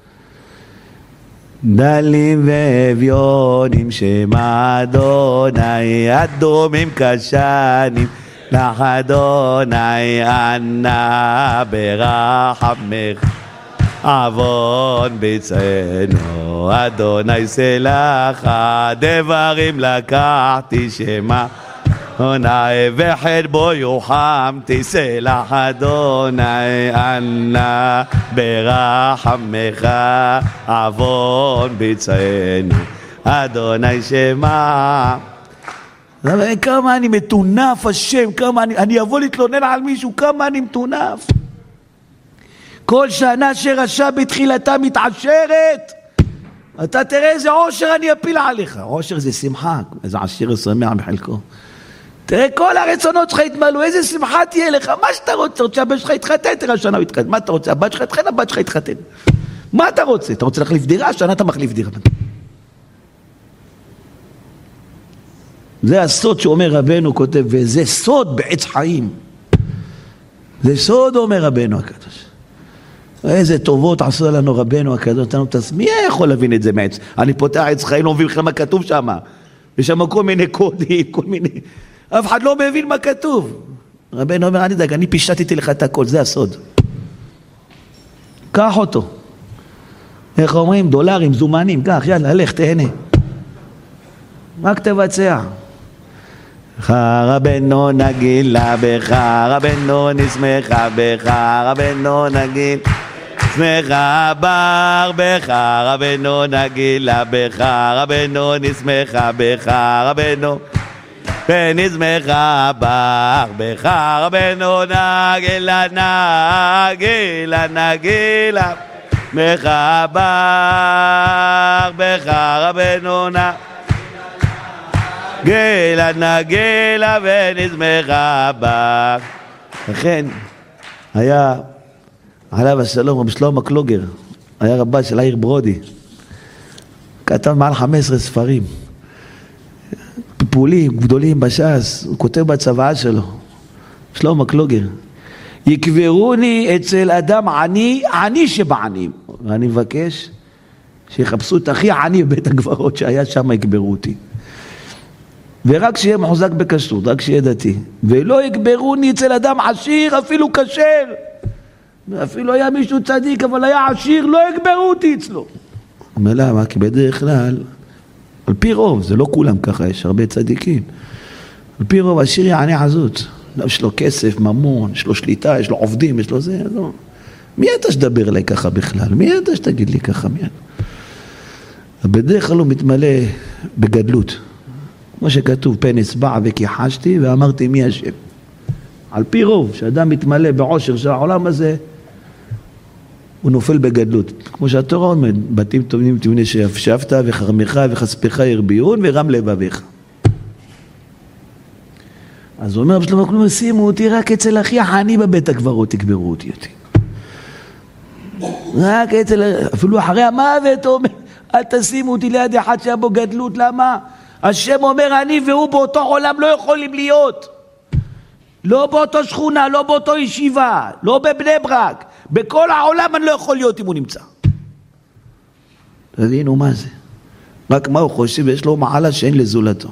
דלים ואביונים שמה אדוני אדומים כשנים לך אדוני ענה ברחמך עוון ביצענו אדוני סלחה דברים לקחתי שמה אדוני וחד בו יוחמתי סלח אדוני ענה ברחמך עוון ביצענו אדוני שמע. כמה אני מטונף השם, כמה אני, אני אבוא להתלונן על מישהו, כמה אני מטונף. כל שנה שרשע בתחילתה מתעשרת, אתה תראה איזה עושר אני אפיל עליך. עושר זה שמחה, איזה עשיר שמח בחלקו. תראה, כל הרצונות שלך יתמלאו, איזה שמחה תהיה לך, מה שאתה רוצה, רוצה שהבן שלך יתחתן, תראה השנה הוא יתחתן, מה אתה רוצה, הבת שלך יתחתן, הבת שלך יתחתן. מה אתה רוצה? אתה רוצה להחליף דירה, השנה אתה מחליף דירה. זה הסוד שאומר רבנו כותב, וזה סוד בעץ חיים. זה סוד אומר רבנו הקדוש. איזה טובות עשו לנו רבנו הקדוש, מי יכול להבין את זה מעץ? אני פותח עץ חיים, לא מבין בכלל מה כתוב שם. יש שם כל מיני קודים, כל מיני... אף אחד לא מבין מה כתוב. רבנו אומר, אני דאג, אני פישטתי לך את הכל, זה הסוד. קח אותו. איך אומרים? דולרים, זומנים, קח, יאללה, הלך, תהנה. רק תבצע. בך רבנו נגילה, בך רבנו נשמחה, בך רבנו נגיל, שמחה בר, בך רבנו נגילה, בך רבנו נשמחה, בך רבנו ונשמחה בר, בך רבנו נגילה, נגילה, נגילה, בך בר, בך רבנו נגילה, גילה נגילה ונשמחה בה. לכן היה עליו השלום רב שלמה קלוגר, היה רבה של העיר ברודי, כתב מעל חמש עשרה ספרים פיפולים גדולים בש"ס, הוא כותב בצוואה שלו, שלמה קלוגר, יקברוני אצל אדם עני, עני שבענים, ואני מבקש שיחפשו את הכי עני בבית הקברות שהיה שם, יקברו אותי, ורק שיהיה מחוזק בכשרות, רק שיהיה דתי, ולא יקברוני אצל אדם עשיר, אפילו כשר, אפילו היה מישהו צדיק אבל היה עשיר, לא יקברו אותי אצלו. אומר למה? כי בדרך כלל על פי רוב, זה לא כולם ככה, יש הרבה צדיקים, על פי רוב עשיר יענה עזות, יש לו כסף, ממון, יש לו שליטה, יש לו עובדים, יש לו זה, לא. מי אתה שדבר אליי ככה בכלל? מי אתה שתגיד לי ככה? מי? בדרך כלל הוא מתמלא בגדלות, כמו שכתוב, פן אסבע וכיחשתי ואמרתי מי השם. על פי רוב, שאדם מתמלא בעושר של העולם הזה, הוא נופל בגדלות. כמו שהתורה אומרת, בתים טובים תבנה שיפשפת וחרמך וכספך ירביון ורם לבביך. אז הוא אומר, רב שלמה קלוגר, שימו אותי רק אצל אחי העני בבית הקברות, תקברו אותי אותי. רק אצל, אפילו אחרי המוות, הוא אומר, אל תשימו אותי ליד אחד שהיה בו גדלות, למה? השם אומר, אני והוא באותו עולם לא יכולים להיות. לא באותו שכונה, לא באותו ישיבה, לא בבני ברק. בכל העולם אני לא יכול להיות אם הוא נמצא. תבינו מה זה. רק מה הוא חושב, יש לו מעלה שאין לזולתו.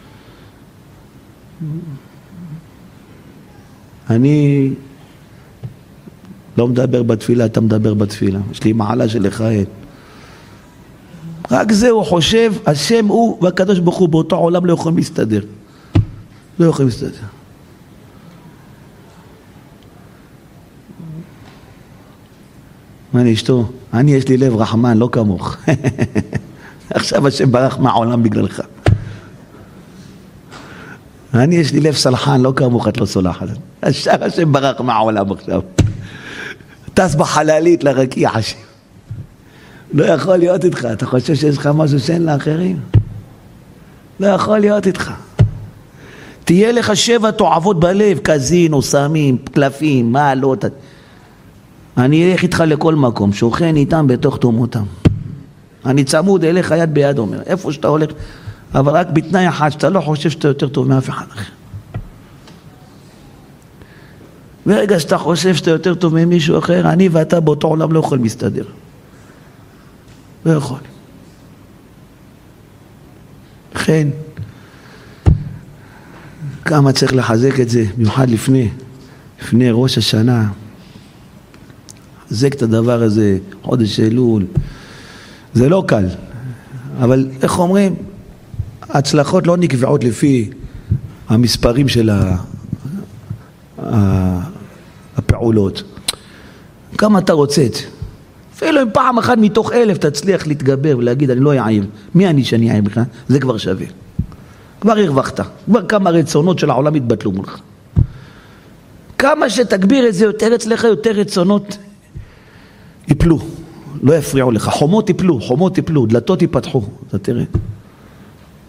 אני לא מדבר בתפילה, אתה מדבר בתפילה. יש לי מעלה שלך אין. רק זה הוא חושב, השם הוא והקדוש ברוך הוא באותו עולם לא יכולים להסתדר. לא יכולים להסתדר. מה אני אשתו? אני יש לי לב רחמן, לא כמוך. עכשיו השם ברח מהעולם בגללך. אני יש לי לב סלחן, לא כמוך, את לא סולחת. עכשיו השם ברח מהעולם עכשיו. טס בחללית לרקיע השם. לא יכול להיות איתך. אתה חושב שיש לך משהו שאין לאחרים? לא יכול להיות איתך. תהיה לך שבע תועבות בלב, קזינו, סמים, קלפים, מעלות. אני אלך איתך לכל מקום, שוכן איתם בתוך תומותם. אני צמוד אליך יד ביד, אומר, איפה שאתה הולך, אבל רק בתנאי אחד, שאתה לא חושב שאתה יותר טוב מאף אחד אחר. ברגע שאתה חושב שאתה יותר טוב ממישהו אחר, אני ואתה באותו עולם לא יכול להסתדר. לא יכול. לכן, כמה צריך לחזק את זה, במיוחד לפני, לפני ראש השנה. חזק את הדבר הזה, חודש אלול. זה לא קל, אבל איך אומרים? ההצלחות לא נקבעות לפי המספרים של הפעולות. כמה אתה רוצה את זה? אפילו אם פעם אחת מתוך אלף תצליח להתגבר ולהגיד אני לא אעייב, מי אני שאני אעייב בכלל? זה כבר שווה. כבר הרווחת, כבר כמה רצונות של העולם התבטלו מולך. כמה שתגביר את זה יותר אצלך, יותר רצונות יפלו, לא יפריעו לך. חומות יפלו, חומות יפלו, דלתות ייפתחו, אתה תראה.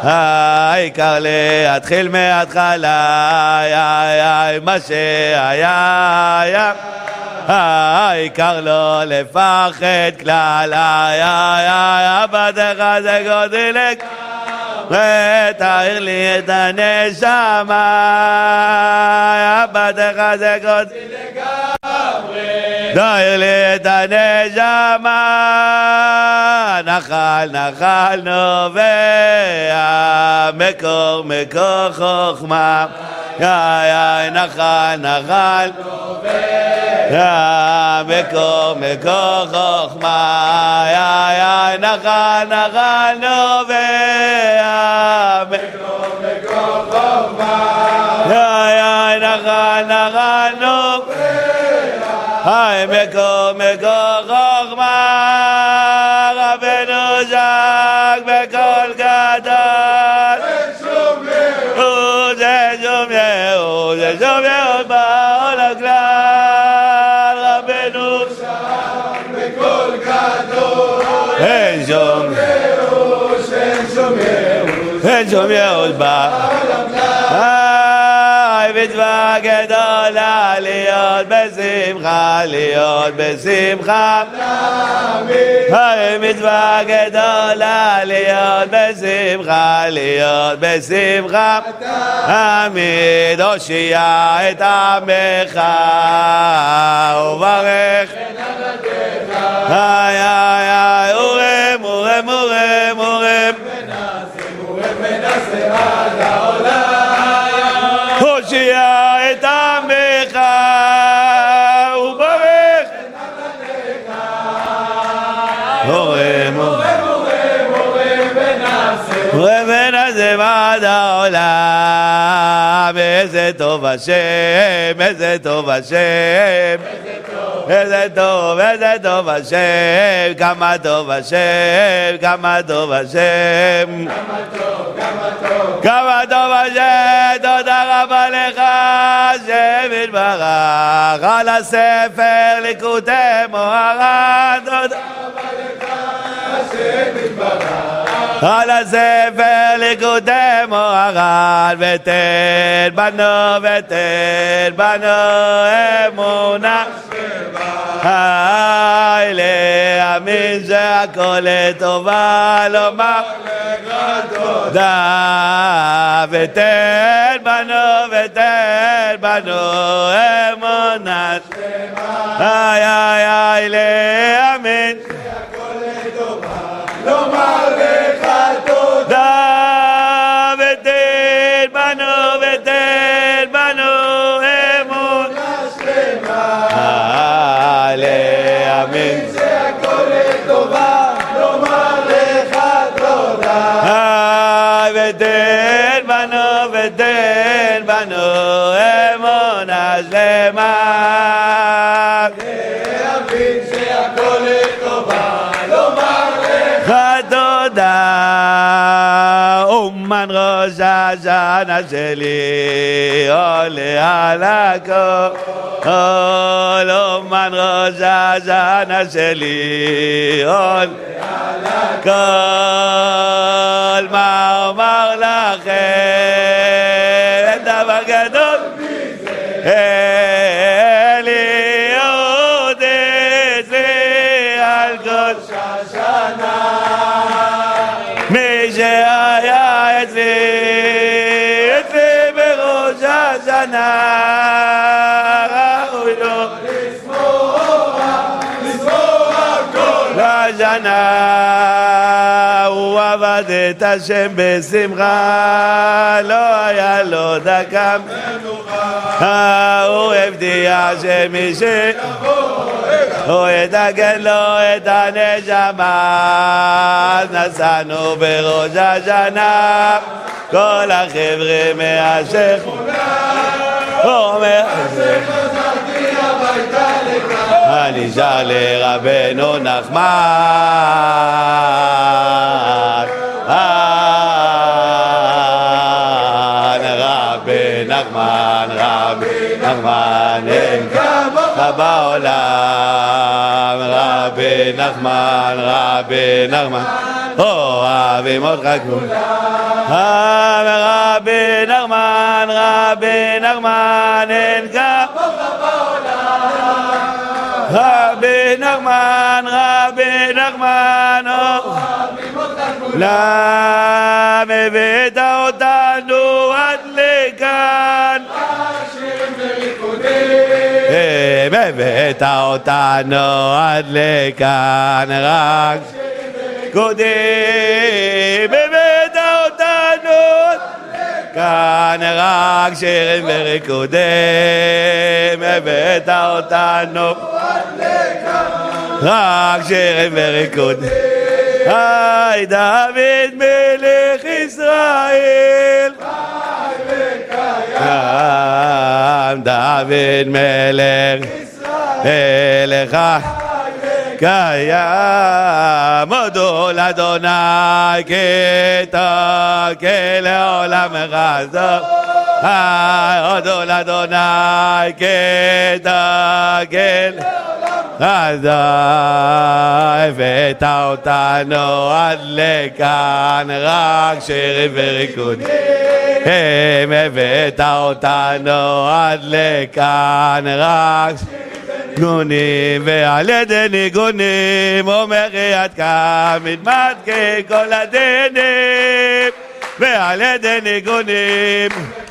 העיקר להתחיל מההתחלה, מה שהיה היה, העיקר לא לפחד כלל, עבדך זה גודלק ותאיר לי את הנשמה, עבדך זה גודלק תאיר לי את הנשמה, נחל נחל נובע מקור מקור חוכמה, נחל נחל נובע מקור מקור חוכמה, נחל נחל נובע מקור מקור חוכמה, נחל נחל נובע היי מקור מקור חוכמה, רבנו ז'ק בקול גדול, זה שום יהוד, זה שום יהוד בעולם כלל, רבנו ז'ק בקול גדול, אין שום יהוד, אין שום יהוד, אין שום יהוד בעולם כלל, מצווה גדולה להיות בשמחה, להיות בשמחה, מצווה גדולה להיות בשמחה, להיות בשמחה, תמיד הושיע את עמך וברך היי היי היי אורם אורם אורם אורם מנסה עד העולם, הושיע את עמך וברך אורם אורם אורם אורם ונעשה עד העולם, איזה טוב השם, איזה טוב השם, איזה טוב, איזה טוב השם, כמה טוב השם, כמה טוב השם, כמה טוב השם, תודה רבה לך השם יתברך על הספר ליקוטי מוהר"ן, תודה רבה לך השם יתברך על הספר ליקוטי מוהר"ן, ותן בנו ותן בנו אמונה, היי להאמין שהכל לטובה, לומר תודה ותן בנו ותן בנו אמונה, היי היי היי להאמין שהכל לטובה, לומר לך תודה ותן בנו ותן בנו אמונה שלמה, להאמין שהכל לטובה, לומר לך תודה, ותן בנו ותן בנו אמונה שלמה, להאמין שהכל לטובה, לומר לך תודה. אומן ראש השנה שלי עולה על הכל, אומן ראש השנה שלי עולה על הכל, מה אומר לכם, אין דבר גדול להיות אצלי על כל שנה, מי שהיה אצלי אצלי בראש השנה ראוי לו לזמור כל השנה, הוא עבד את השם בשמחה, לא היה לו דקה מנוחה, הוא הבטיח שמי הוא יתקן לו את הנשמה, אז נסענו בראש השנה כל החבר'ה מהשכונה, אומר אני שר לרבנו נחמן, רבי נחמן, רבי נחמן אין כמוך בעולם, רבי נחמן, רבי נחמן אוהבים אותך כולם, רבי נחמן, רבי נחמן, אין כמוך בעולם. רבי נחמן, רבי נחמן, למה הבאת אותנו עד לכאן? הבאת אותנו עד לכאן רק קודם, הבאת אותנו כאן רק שירים וריקודים, הבאת אותנו רק שירים וריקודים. היי דוד מלך ישראל, קיים דוד מלך מלך קיים, הודו לאדוני כתקל לעולם חסדו, הודו לאדוני כתקל חסדו. הבאת אותנו עד לכאן רק שירים וריקודים, הבאת אותנו עד לכאן רק ניגונים, ועל ידי ניגונים אומר יד קם מתמתקה כל הדנים, ועל ידי ניגונים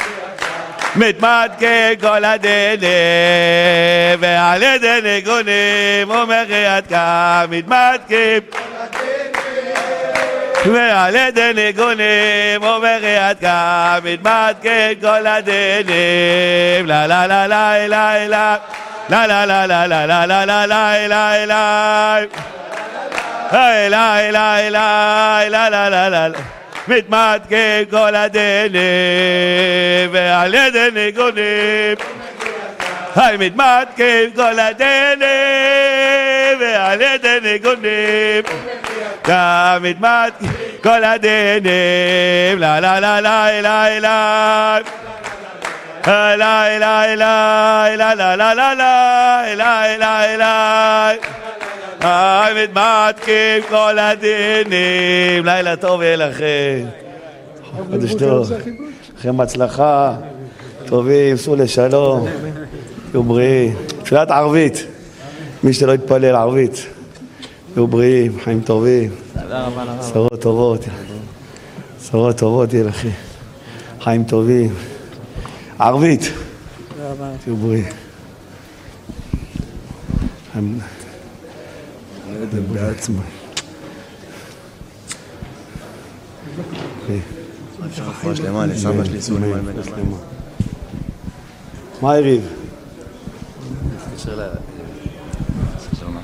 מתמתקה כל הדנים, ועל ידי ניגונים אומר יד קם מתמתקה, ועל ידי ניגונים אומר יד קם מתמתקה כל הדנים. לה לה לה לה לה לה La la la la la la la la la la la la la la la la la מתמתקה כל הדנים, ועל ידי ניגונים היי מתמתקה כל הדנים, ועל ידי ניגונים גם מתמתקה כל הדנים. לה לה לה לה לה לה La la la la la la la la la la la מתמתקים כל הדינים. לילה טוב יהיה לכם, חודש טוב, לכם הצלחה, טובים, סעו לשלום, יהיו בריאים. תפילת ערבית, מי שלא יתפלל ערבית, יהיו בריאים, חיים טובים, בשורות טובות, בשורות טובות יהיה לכם, חיים טובים. ערבית, תהיו בריאים. בעצמו. רפואה שלמה לסבא שלי סעו למען בן אדם. מה יריב? תקשר לה... תקשר לה.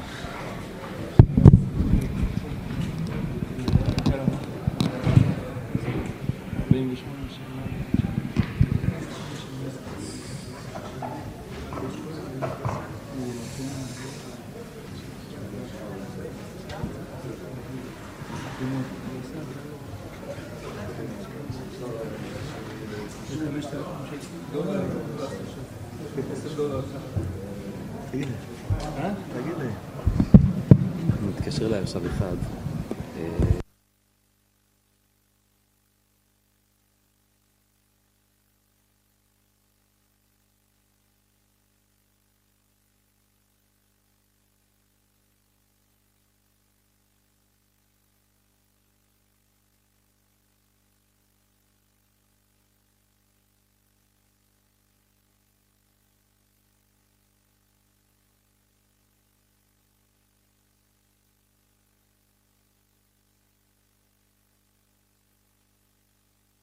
אני מתקשר אליי עכשיו אחד